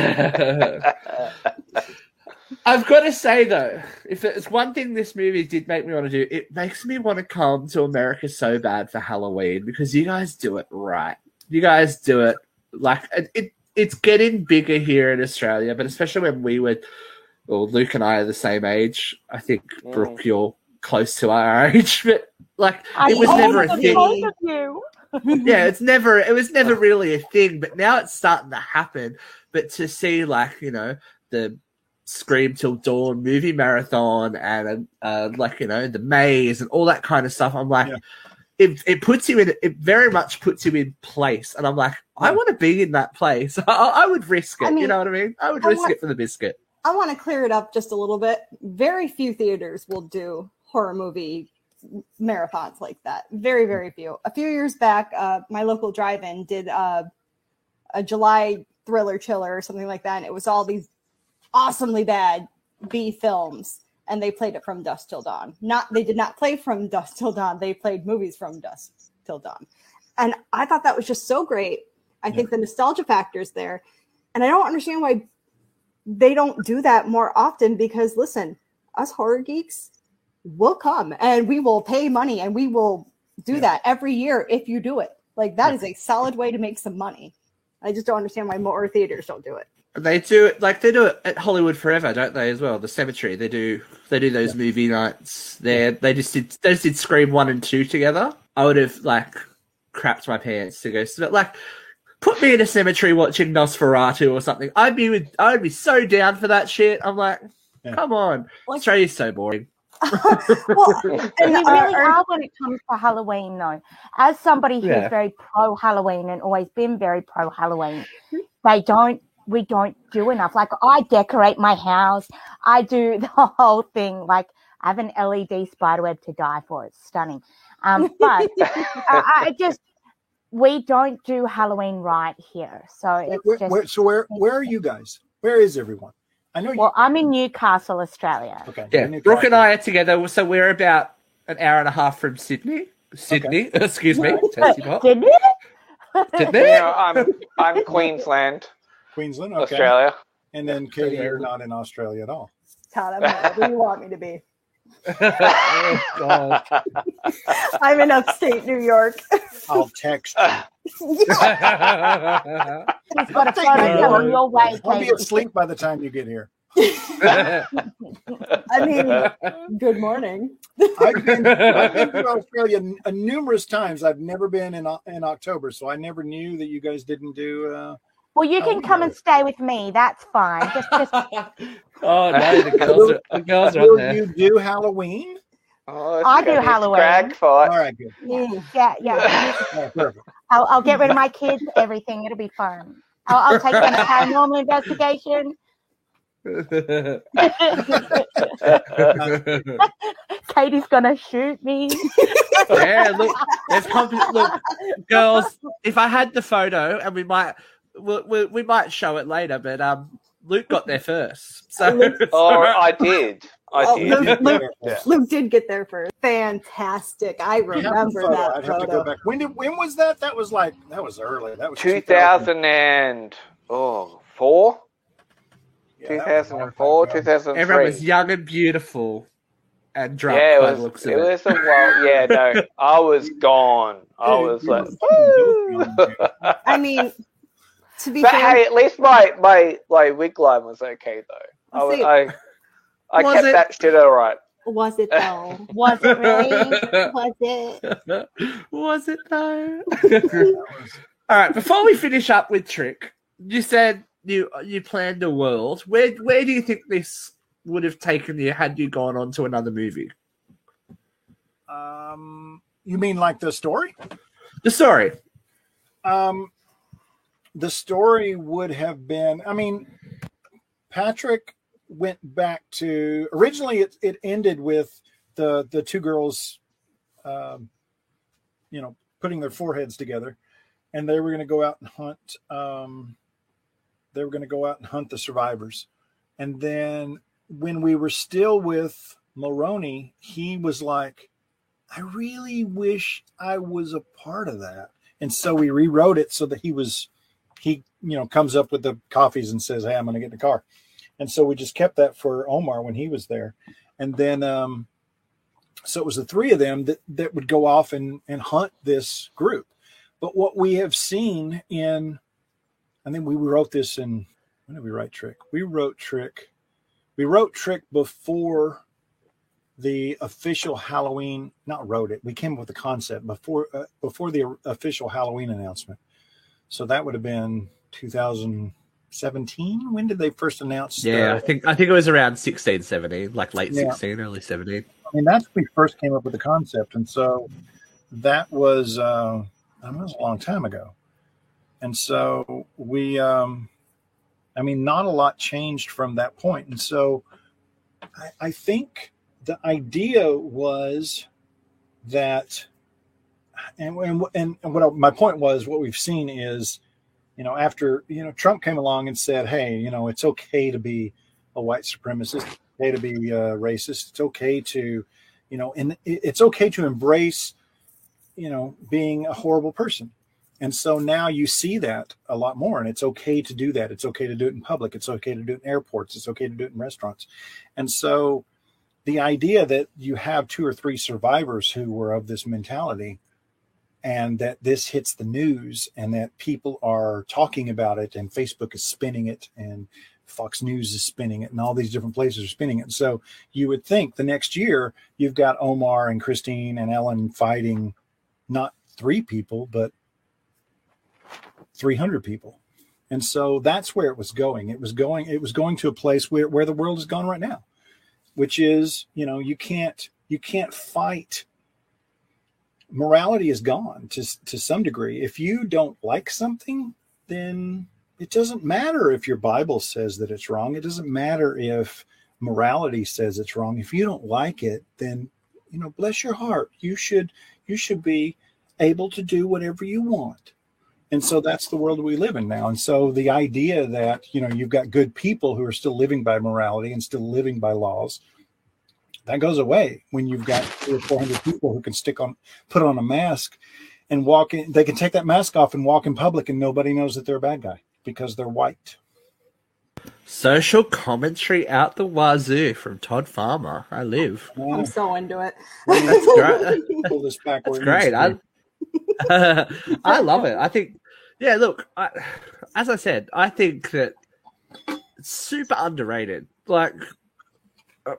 S2: I've got to say though, if it's one thing this movie did make me want to do, it makes me want to come to America so bad for Halloween because you guys do it right. You guys do it like it. it it's getting bigger here in Australia, but especially when we were, well, Luke and I are the same age. I think
S3: Mm.
S2: Brooke, you're close to our age, but like
S6: I
S2: it was
S6: told
S2: never a
S6: them
S2: thing.
S6: both of you.
S2: Yeah, it's never it was never really a thing, but now it's starting to happen. But to see like, you know, the Scream Till Dawn movie marathon and uh, like you know the maze and all that kind of stuff. I'm like,
S5: Yeah.
S2: it it puts you in it very much puts you in place, and I'm like, I
S5: Yeah.
S2: want to be in that place. I, I would risk it.
S4: I mean,
S2: you know what I mean? I would
S4: I
S2: risk
S4: want-
S2: it for the biscuit.
S4: I want to clear it up just a little bit. Very few theaters will do horror movie marathons like that. Very, very few. A few years back, uh, my local drive-in did uh, a July thriller chiller or something like that, and it was all these awesomely bad B films, and they played it from dusk till dawn. Not they did not play from dusk till dawn. They played movies from dusk till dawn, and I thought that was just so great. I
S5: Yeah.
S4: think the nostalgia factor is there, and I don't understand why they don't do that more often. Because listen, us horror geeks will come and we will pay money and we will do
S5: Yeah.
S4: that every year if you do it. Like that
S5: Yeah.
S4: is a solid way to make some money. I just don't understand why more theaters don't do it.
S2: They do it like they do it at Hollywood Forever, don't they? As well, the cemetery. They do they do those movie nights. They they just did they just did Scream one and two together. I would have like crapped my pants to go. But like, put me in a cemetery watching Nosferatu or something. I'd be with, I'd be so down for that shit. I'm like,
S5: Yeah.
S2: come on,
S4: Like-
S2: Australia's so boring.
S4: Well,
S6: We
S4: and
S6: really
S4: our- our-
S6: are when it comes to Halloween, though. As somebody who's
S2: Yeah.
S6: very pro Halloween and always been very pro Halloween, they don't. We don't do enough. Like I decorate my house. I do the whole thing. Like I have an L E D spiderweb to die for. It's stunning. Um, but I, I just we don't do Halloween right here. So it's
S5: Where,
S6: just
S5: where, so where where are you guys? Where is everyone? I know you.
S6: well, I'm in Newcastle, Australia.
S5: okay.
S2: Yeah,
S5: you're in
S2: Brooke and
S5: Newcastle.
S2: I are together, so we're about an hour and a half from Sydney. Sydney, excuse me, Tasty Pop.
S6: Didn't it?
S2: Sydney.
S3: You know, I'm I'm Queensland,
S5: Queensland, okay.
S3: Australia.
S5: And then Katie, you're not in Australia at all.
S4: Todd, I'm wherever you want me to be.
S2: Oh, God.
S4: I'm in upstate New York.
S5: I'll text. you.
S6: He's got a
S5: Take
S6: photo
S5: me
S6: coming
S5: over.
S6: your way,
S5: I'll be
S6: Katie.
S5: asleep by the time you get here.
S4: I mean, good morning.
S5: I've been, I've been to Australia n- uh, numerous times. I've never been in O- in October, so I never knew that you guys didn't do. Uh,
S6: Well, you
S5: Oh,
S6: can
S5: we
S6: come
S5: know.
S6: and stay with me. That's fine. Just, just
S2: Oh no, the girls are, the girls are on
S5: will
S2: there.
S5: you do Halloween?
S3: Oh, it's
S6: I do
S3: gonna be a
S6: Halloween.
S3: Scrag fight.
S5: All right, good.
S4: Mm.
S6: yeah, yeah.
S5: Oh, perfect.
S6: I'll, I'll get rid of my kids. Everything. It'll be fun. I'll, I'll take them to paranormal investigation. Katie's gonna shoot me.
S2: Yeah, look, there's comp- look, girls. If I had the photo, and we might, we, we, we might show it later, but um, Luke got there first, so.
S3: Oh, I did. I
S4: Oh,
S3: did.
S4: Luke, Luke,
S3: Yeah.
S4: Luke did get there first. Fantastic. I
S5: You have the
S4: remember
S5: photo.
S4: that
S5: I'd have to go
S4: photo.
S5: back. When did when was that? That was like that was early. That was
S3: two thousand and oh four,
S5: Yeah,
S3: two
S5: that was a
S3: thousand
S5: long
S3: and four,
S5: time
S3: two
S5: ago.
S3: thousand and
S2: Everyone was
S3: three.
S2: young and beautiful, and drunk.
S3: Yeah, it
S2: by the
S3: was.
S2: looks of
S3: It was a while. Yeah, no, I was gone. I
S5: Dude,
S3: was
S5: you
S3: like,
S5: were fucking both young, dude.
S4: I mean, to be
S3: but
S4: fair,
S3: hey, at least my my my wig line was okay though. I was,
S4: See-
S3: I I
S2: Was
S3: kept
S2: it?
S3: that shit all right.
S4: was it though?
S6: Was it really?
S4: Was it?
S2: Was it though?
S5: That was-
S2: All right. Before we finish up with Trick, you said you you planned a world. Where where do you think this would have taken you had you gone on to another movie?
S5: Um, you mean like the story?
S2: The story.
S5: Um, the story would have been. I mean, Patrick went back to originally. It it ended with the the two girls, um, you know, putting their foreheads together, and they were going to go out and hunt. Um, they were going to go out and hunt the survivors, and then when we were still with Mulroney, he was like, I really wish I was a part of that. And so we rewrote it so that he was, he, you know, comes up with the coffees and says, hey, I'm going to get in the car. And so we just kept that for Omar when he was there. And then, um, so it was the three of them that, that would go off and, and hunt this group. But what we have seen in, I think we wrote this in, when did we write Trick? We wrote Trick. We wrote Trick before the official Halloween, not wrote it. We came up with the concept before uh, before the official Halloween announcement. So that would have been two thousand seventeen. When did they first announce?
S2: Yeah,
S5: uh,
S2: I think I think it was around sixteen, seventeen, like late
S5: Yeah.
S2: sixteen, early seventeen.
S5: I mean, that's when we first came up with the concept, and so that was uh, I mean, that was a long time ago. And so we, um, I mean, not a lot changed from that point. And so I, I think the idea was that, and and and what I, my point was, what we've seen is, you know, after you know Trump came along and said, hey, you know, it's okay to be a white supremacist. Okay to be uh, racist. It's okay to, you know, and it's okay to embrace, you know, being a horrible person. And so now you see that a lot more, and it's okay to do that. It's okay to do it in public. It's okay to do it in airports. It's okay to do it in restaurants. And so the idea that you have two or three survivors who were of this mentality, and that this hits the news, and that people are talking about it, and Facebook is spinning it, and Fox News is spinning it, and all these different places are spinning it. So you would think the next year you've got Omar and Christine and Ellen fighting not three people, but three hundred people. And so that's where it was going. It was going, it was going to a place where, where the world has gone right now, which is, you know, you can't, you can't fight. Morality is gone to, to some degree. If you don't like something, then it doesn't matter if your Bible says that it's wrong. It doesn't matter if morality says it's wrong. If you don't like it, then, you know, bless your heart. You should, you should be able to do whatever you want. And so that's the world we live in now. And so the idea that, you know, you've got good people who are still living by morality and still living by laws, that goes away when you've got three or four hundred people who can stick on, put on a mask and walk in. They can take that mask off and walk in public, and nobody knows that they're a bad guy, because they're white.
S2: Social commentary out the wazoo from Todd Farmer. I live.
S4: I'm so into it.
S2: That's great.
S5: Pull this back
S2: That's
S5: where it
S2: great.
S5: needs
S2: I,
S5: to be.
S2: I love it. I think, yeah, look, I, as I said, I think that it's super underrated. Like, uh,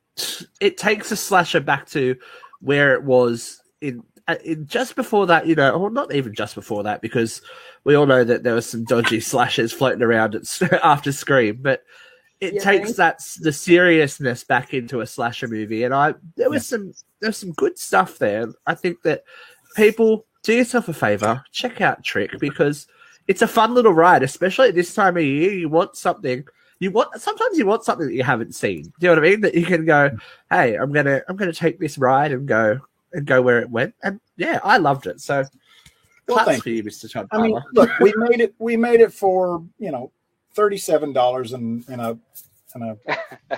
S2: it takes a slasher back to where it was in, in just before that, you know, or not even just before that, because we all know that there was some dodgy slashers floating around at, after Scream, but it
S4: Yeah,
S2: takes
S4: right.
S2: that the seriousness back into a slasher movie, and I there was
S5: Yeah.
S2: some there's some good stuff there. I think that people, do yourself a favor, check out Trick, because it's a fun little ride, especially at this time of year. You want something. You want sometimes you want something that you haven't seen. Do you know what I mean? That you can go, hey, I'm gonna I'm gonna take this ride and go and go where it went. And yeah, I loved it. So
S5: Well,
S2: claps
S5: thank
S2: for you, Mister Todd
S5: I mean,
S2: Palmer.
S5: look, we made it. We made it for, you know, thirty-seven dollars and and a and a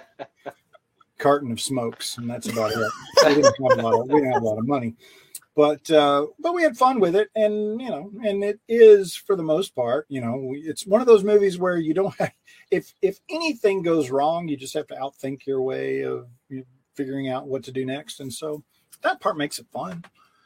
S5: carton of smokes, and that's about it. We didn't have a lot of we didn't have a lot of money, but uh, but we had fun with it, and you know, and it is for the most part, you know, we, it's one of those movies where you don't have, if if anything goes wrong, you just have to outthink your way of figuring out what to do next, and so that part makes it fun.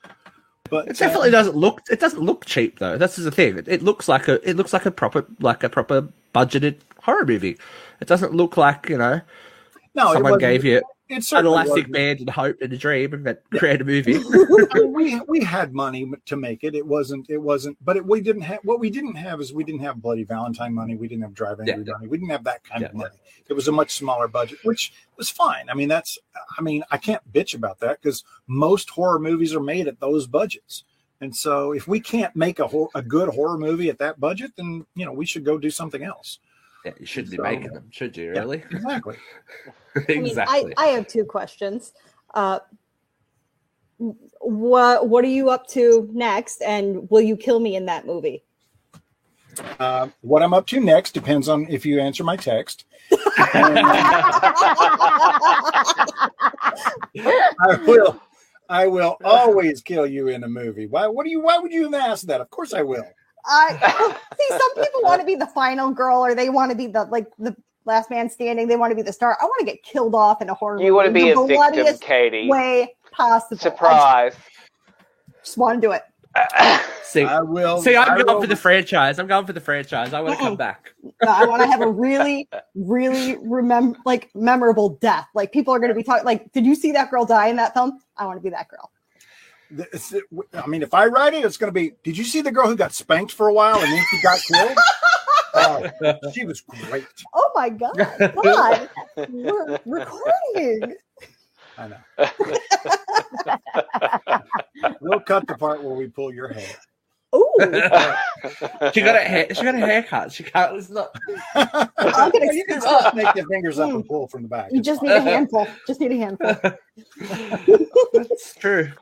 S5: But
S2: It definitely doesn't look. It doesn't look cheap though. That's the thing. It, it looks like a. It looks like a proper, like a proper budgeted horror movie. It doesn't look like, you know,
S5: no, it
S2: someone
S5: wasn't-
S2: gave you
S5: it
S2: an
S5: certainly
S2: elastic
S5: wasn't.
S2: band and hope and a dream and that create a movie.
S5: I mean, we we had money to make it. It wasn't. It wasn't. But it, we didn't have. What we didn't have is we didn't have Bloody Valentine money. We didn't have Drive Angry
S2: Yeah.
S5: money. We didn't have that kind of
S2: Yeah,
S5: money. It was a much smaller budget, which was fine. I mean, that's. I mean, I can't bitch about that, because most horror movies are made at those budgets. And so, if we can't make a hor- a good horror movie at that budget, then you know we should go do something else.
S2: Yeah, you shouldn't be
S5: So-
S2: making them, should you?
S5: Yeah,
S2: Really?
S5: exactly.
S4: I mean,
S2: exactly.
S4: I, I have two questions. Uh, what what are you up to next, and will you kill me in that movie?
S5: Uh, what I'm up to next depends on if you answer my text. I will. I will always kill you in a movie. Why? What do you? Why would you even ask that? Of course I will.
S4: I see. Some people want to be the final girl, or they want to be the like the last man standing. They want to be the star. I want to get killed off in a horror movie.
S3: You want to be
S4: the
S3: a victim,
S4: bloodiest
S3: Katie.
S4: way possible. I
S3: Surprise.
S4: just want to do it.
S2: see,
S5: I will.
S2: see, I'm
S5: I
S2: going
S5: will-
S2: for the franchise. I'm going for the franchise. I want to come
S4: Mm-mm.
S2: back.
S4: No, I want to have a really, really remember like memorable death. Like people are going to be talking. Like, did you see that girl die in that film? I want to be that girl.
S5: I mean, if I write it, it's going to be. Did you see the girl who got spanked for a while and then she got killed? Oh, she was great.
S4: Oh my god! God, we're recording.
S5: I know. We'll cut the part where we pull your hair.
S4: Ooh,
S2: She got a hair, she got a haircut. She can't. It's not.
S4: I'm gonna.
S5: You can still make your fingers up and pull from the back.
S4: You
S5: It's
S4: just
S5: fine.
S4: need a handful. Just need a handful.
S2: That's true.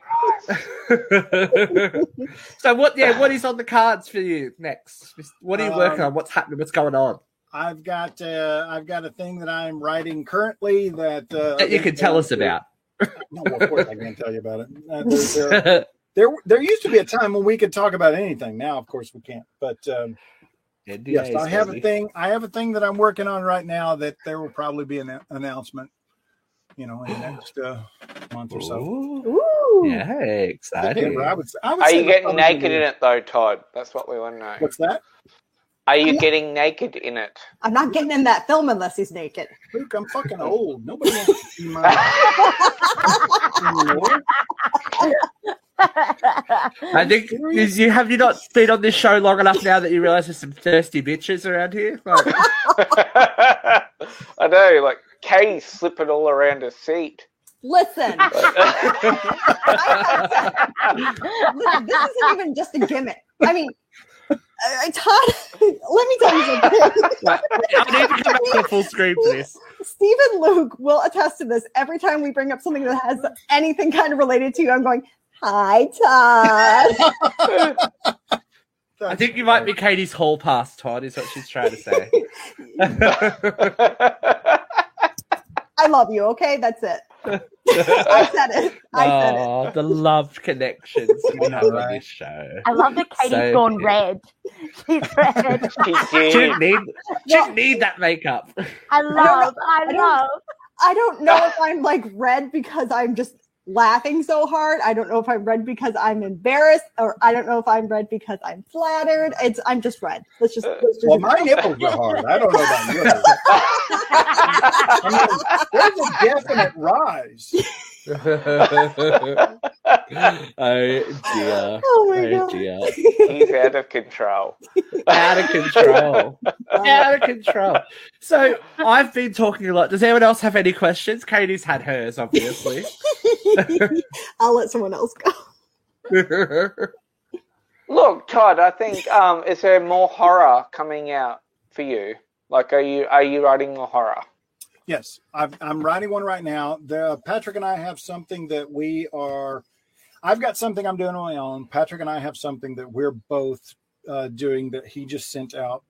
S2: So what? Yeah, what is on the cards for you next? What are you working
S5: Um,
S2: on? What's happening? What's going on?
S5: I've got uh, I've got a thing that I'm writing currently that uh,
S2: That you can tell us about.
S5: No, of course I can't tell you about it. Uh, there, there, there, there used to be a time when we could talk about anything. Now, of course, we can't. But um, yes, I have a thing. I have a thing that I'm working on right now that there will probably be an announcement. You know, in the next uh, month or so.
S2: Ooh.
S4: Ooh.
S2: Yeah, exciting.
S5: I would, I would
S3: Are
S5: say
S3: you getting
S5: probably
S3: naked
S5: be-
S3: in it though, Todd? That's what we want to know.
S5: What's that?
S3: Are you getting naked in it?
S4: I'm not getting in that film unless he's naked.
S5: Luke, I'm fucking old. Nobody wants to see my anymore.
S2: I think is you have you not been on this show long enough now that you realise there's some thirsty bitches around here. Like,
S3: I know, like Katie's slipping all around her seat.
S4: Listen, Listen, this isn't even just a gimmick. I mean, I, I Todd, let me tell you something.
S2: I need to come back to full screen for this.
S4: Steve and Luke will attest to this. Every time we bring up something that has anything kind of related to you, I'm going, hi, Todd.
S2: I think you might be Katie's hall pass, Todd, is what she's trying to say.
S4: I love you, okay? That's it. I said it. I said it.
S2: Oh, the love connections we have on this show.
S6: I love that Katie's
S2: So
S6: gone
S2: cute.
S6: red. She's red.
S3: She
S2: She
S3: did.
S2: didn't need, she didn't need that makeup.
S6: I love, I,
S4: I don't-
S6: love.
S4: I don't know if I'm like red because I'm just laughing so hard. I don't know if I'm red because I'm embarrassed, or I don't know if I'm red because I'm flattered. It's I'm just red. Let's just. Let's just
S5: Well, my nipples are hard. I don't know about yours. I mean, there's a definite rise.
S2: Oh dear.
S4: Oh my
S2: Oh
S4: god.
S2: dear.
S3: He's out of control.
S2: Out of control. Out of control. So I've been talking a lot. Does anyone else have any questions? Katie's had hers, obviously.
S4: I'll let someone else go.
S3: Look, Todd, I think um, is there more horror coming out for you? Like, are you are you writing more horror?
S5: Yes, I've, I'm writing one right now. The, Patrick and I have something that we are. I've got something I'm doing on my own. Patrick and I have something that we're both uh, doing that he just sent out.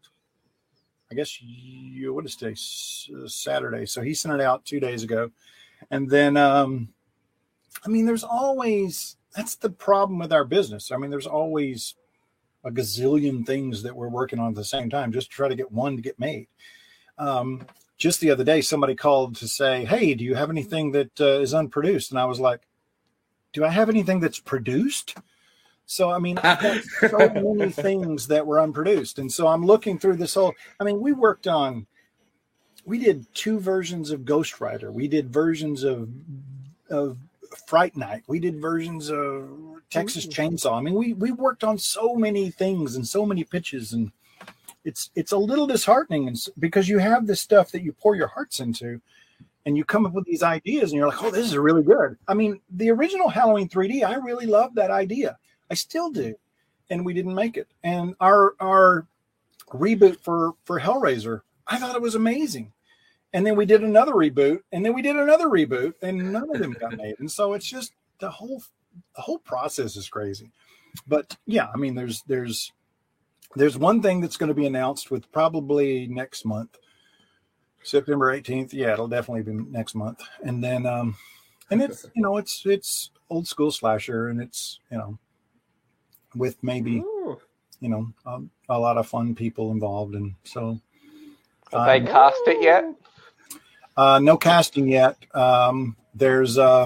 S5: I guess you what is today? S- Saturday. So he sent it out two days ago, and then um, I mean, there's always that's the problem with our business. I mean, there's always a gazillion things that we're working on at the same time, just to try to get one to get made. Um, just the other day, somebody called to say, "Hey, do you have anything that uh, is unproduced?" And I was like, "Do I have anything that's produced?" So, I mean, I've got so many things that were unproduced. And so I'm looking through this whole, I mean, we worked on, we did two versions of Ghost Rider. We did versions of, of Fright Night. We did versions of Texas Chainsaw. I mean, we, we worked on so many things and so many pitches, and it's, it's a little disheartening and s- because you have this stuff that you pour your hearts into and you come up with these ideas and you're like, oh, this is really good. I mean, the original Halloween three D, I really loved that idea. I still do. And we didn't make it. And our our reboot for, for Hellraiser, I thought it was amazing. And then we did another reboot, and then we did another reboot, and none of them got made. And so it's just the whole the whole process is crazy. But yeah, I mean, there's there's there's one thing that's going to be announced with probably next month, September eighteenth. Yeah, it'll definitely be next month. And then um and it's you know it's it's old school slasher, and it's you know with maybe
S2: Ooh.
S5: you know um, a lot of fun people involved, and so
S3: Have they
S5: um,
S3: cast it yet?
S5: uh, no casting yet. Um, there's uh,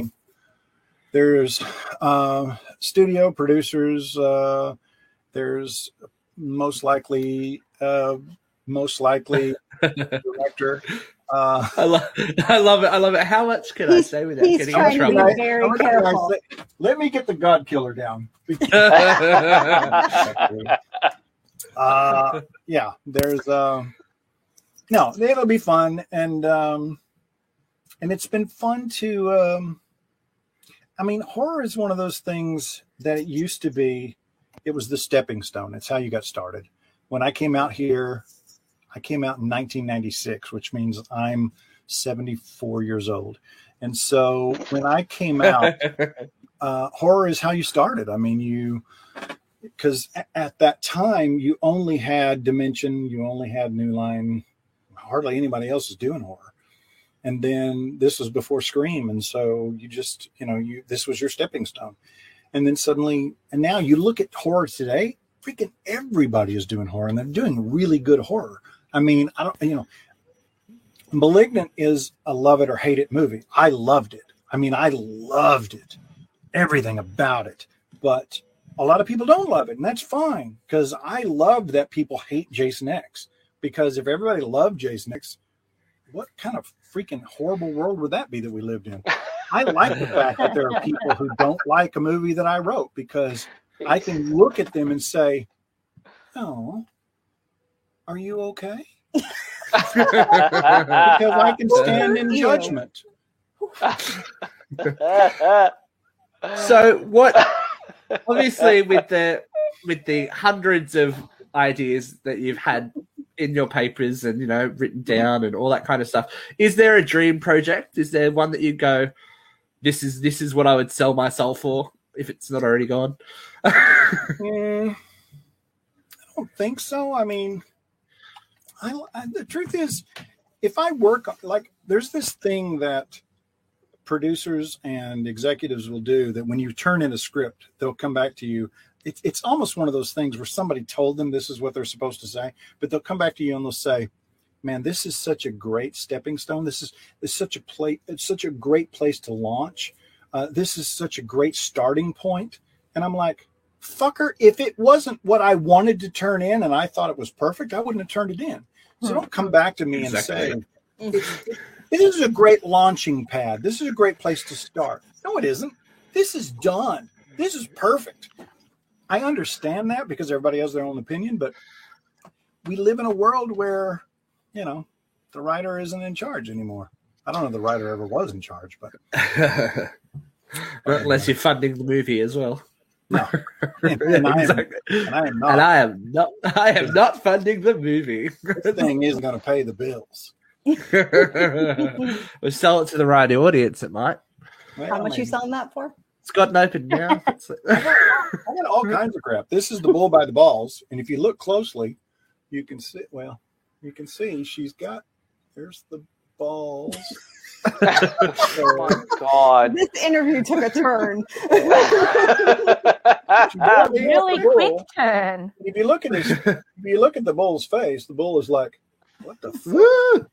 S5: there's uh, studio producers. Uh, there's most likely uh, most likely director. Uh,
S2: I love, I love it. I love it. How much can I
S4: He's-
S2: say without
S4: he's
S2: getting
S4: trying
S2: in
S4: to be
S2: trouble?
S4: very
S5: How can I
S4: careful.
S5: say- Let me get the God Killer down. uh, yeah, there's uh, no, it'll be fun, and um, and it's been fun to. Um, I mean, horror is one of those things that it used to be. It was the stepping stone. It's how you got started. When I came out here, I came out in nineteen ninety-six, which means I'm seventy-four years old. And so when I came out, uh, horror is how you started. I mean, you, because at that time, you only had Dimension, you only had New Line, hardly anybody else is doing horror. And then this was before Scream. And so you just, you know, you this was your stepping stone. And then suddenly, and now you look at horror today, freaking everybody is doing horror, and they're doing really good horror. I mean, I don't, you know, Malignant is a love it or hate it movie. I loved it. I mean, I loved it, everything about it. But a lot of people don't love it, and that's fine, because I love that people hate Jason X. Because if everybody loved Jason X, what kind of freaking horrible world would that be that we lived in? I like the fact that there are people who don't like a movie that I wrote, because I can look at them and say, "Oh, are you okay?" Because I can stand in judgment.
S2: So what? Obviously, with the with the hundreds of ideas that you've had in your papers and, you know, written down and all that kind of stuff, is there a dream project? Is there one that you go, this is this is what I would sell my soul for if it's not already gone?
S5: mm, I don't think so. I mean, I, I, the truth is, if I work, like, there's this thing that producers and executives will do, that when you turn in a script, they'll come back to you. It's it's almost one of those things where somebody told them this is what they're supposed to say, but they'll come back to you and they'll say, "Man, this is such a great stepping stone. This is, this is such a play. It's such a great place to launch. Uh, this is such a great starting point." And I'm like, "Fucker, if it wasn't what I wanted to turn in and I thought it was perfect, I wouldn't have turned it in." So don't come back to me
S2: Exactly.
S5: and say, it, it, "This is a great launching pad. This is a great place to start." No, it isn't. This is done. This is perfect. I understand that because everybody has their own opinion, but we live in a world where, you know, the writer isn't in charge anymore. I don't know if the writer ever was in charge, but
S2: Not unless you're funding the movie as well.
S5: no. And, and I am,
S2: Exactly.
S5: and I am not.
S2: And I am not. I am not funding the movie.
S5: This thing isn't going to pay the bills.
S2: We'll sell it to the right audience. It might.
S5: Well,
S4: How much
S5: maybe.
S4: you selling that for?
S2: It's got an open mouth. It's like-
S5: I got all kinds of crap. This is the bull by the balls, and if you look closely, you can see. Well, you can see she's got. There's the balls.
S3: Oh my God.
S4: This interview took a turn.
S5: She does
S6: Really
S5: the bull.
S6: quick turn.
S5: If you look at this, if you look at the bull's face, the bull is like, "What the fuck?"
S2: Woo!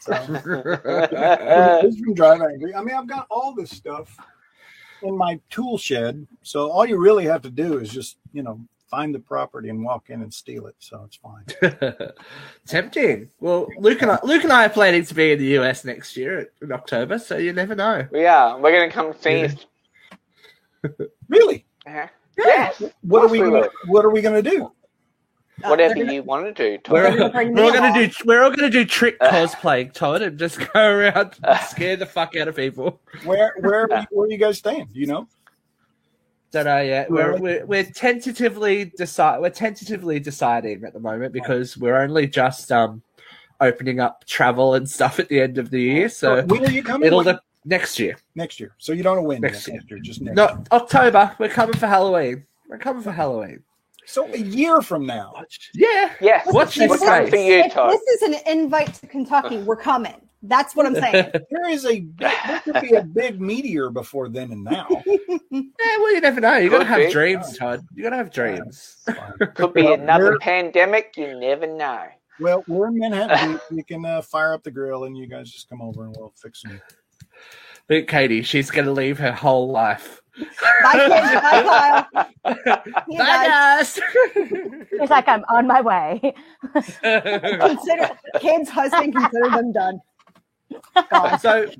S5: So, this from Drive Angry. I mean, I've got all this stuff in my tool shed, so all you really have to do is just, you know, find the property and walk in and steal it. So it's fine.
S2: Tempting. Well, Luke and I, Luke and I are planning to be in the U S next year in October, so you never know.
S3: Yeah, we're gonna come feast.
S5: Really?
S3: Yeah. Yes.
S5: What are we?
S3: Of course we
S5: Gonna, what are we going to do?
S4: Uh,
S3: Whatever
S4: they're gonna-
S3: you want to do. Tom.
S2: We're,
S4: gonna bring
S2: we're all
S4: me
S2: gonna
S4: along.
S2: do. We're all gonna do trick cosplaying, Todd, and just go around and scare the fuck out of people.
S5: Where where are, we, where are you guys staying? Do you know?
S2: Don't know yet. We're we're, we're tentatively decide. We're tentatively deciding at the moment because we're only just um opening up travel and stuff at the end of the year. So
S5: when are you coming?
S2: it'll
S5: When-
S2: look next year.
S5: next year. So you don't know when
S2: Next
S5: yet,
S2: year.
S5: next year, just next.
S2: No,
S5: year.
S2: October. We're coming for Halloween. We're coming for Halloween.
S5: So a year from now.
S2: Yeah.
S3: Yes.
S2: Watch
S3: We're
S2: this
S3: coming
S2: space.
S3: for you,
S4: If
S3: Todd.
S4: this is an invite to Kentucky, we're coming. That's what I'm saying.
S5: There is a there could be a big meteor before then and now.
S2: Yeah, well, you never know. You gotta
S3: Could
S2: have
S3: be.
S2: dreams, Todd. You gotta have dreams.
S3: Could be
S5: Well,
S3: another
S5: we're-
S3: pandemic. You never know.
S5: Well, we're in Manhattan. We, we can uh, fire up the grill, and you guys just come over and we'll fix them.
S2: But Katie, she's gonna leave her whole life.
S4: Bye, kids. Bye, Kyle.
S2: Bye,
S4: Yeah, guys.
S2: guys.
S6: It's like I'm on my way.
S4: Consider kids, husband, consider them done. Gone.
S2: So,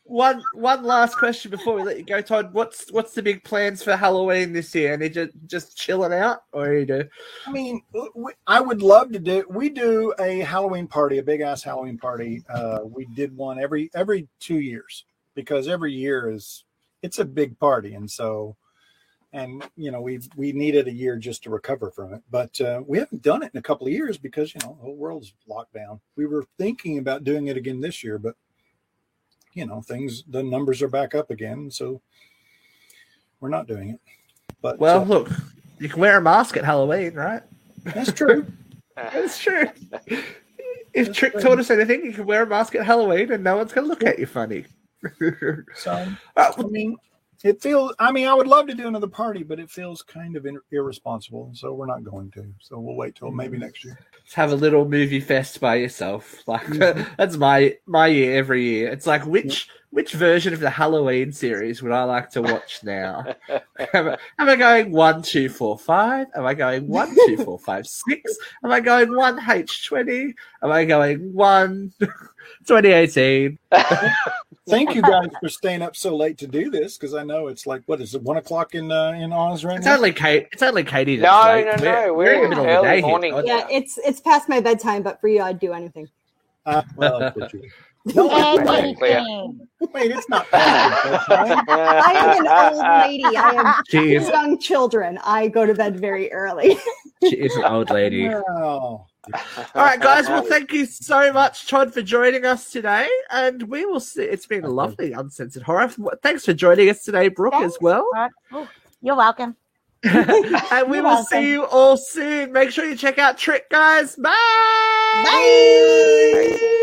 S2: one one last question before we let you go, Todd. What's what's the big plans for Halloween this year? Any just just chilling out, or you do?
S5: I mean, we, I would love to do. We do a Halloween party, a big ass Halloween party. Uh, we did one every every two years because every year is it's a big party, and so. And, you know, we we needed a year just to recover from it. But uh, we haven't done it in a couple of years because, you know, the whole world's locked down. We were thinking about doing it again this year, but, you know, things, the numbers are back up again. So we're not doing it. But
S2: Well,
S5: uh,
S2: look, you can wear a mask at Halloween, right?
S5: that's true.
S2: That's true. If
S5: That's
S2: Trick
S5: true.
S2: taught us anything, you can wear a mask at Halloween and no one's going to look at you funny.
S5: So,
S2: Uh,
S5: I mean, it feels, I mean, I would love to do another party, but it feels kind of ir- irresponsible. So we're not going to. So we'll wait till maybe next year.
S2: Just have a little movie fest by yourself. Like that's my my year every year. It's like which which version of the Halloween series would I like to watch now? am, I, am I going one, two, four, five? Am I going one, two, four, five, six? Am I going one H twenty? Am I going one twenty eighteen?
S5: Thank you guys for staying up so late to do this because I know it's like, what is it, one o'clock in uh, in Oz right
S2: It's
S5: now?
S2: only Kate. It's only Katie.
S3: No,
S2: That's late.
S3: no, no.
S2: We're, we're in the
S3: We're
S2: middle of the
S3: early
S2: day
S3: morning.
S2: here.
S4: Yeah, it's it's past my bedtime, but for you, I'd do anything.
S5: Uh, well, I'll put you. No, wait,
S6: Anything.
S5: wait, it's not past your bedtime.
S4: I am an old lady. I have
S2: She
S4: two
S2: is.
S4: young children. I go to bed very early.
S2: She is an old lady.
S5: Oh.
S2: All right, guys. Well, thank you so much, Todd, for joining us today, and we will see. It's been a lovely uncensored horror. Thanks for joining us today, Brooke,
S6: Thanks.
S2: as well.
S6: Oh, you're welcome.
S2: And we
S4: You're
S2: will
S4: welcome.
S2: see you all soon. Make sure you check out Trick, guys. Bye.
S4: Bye.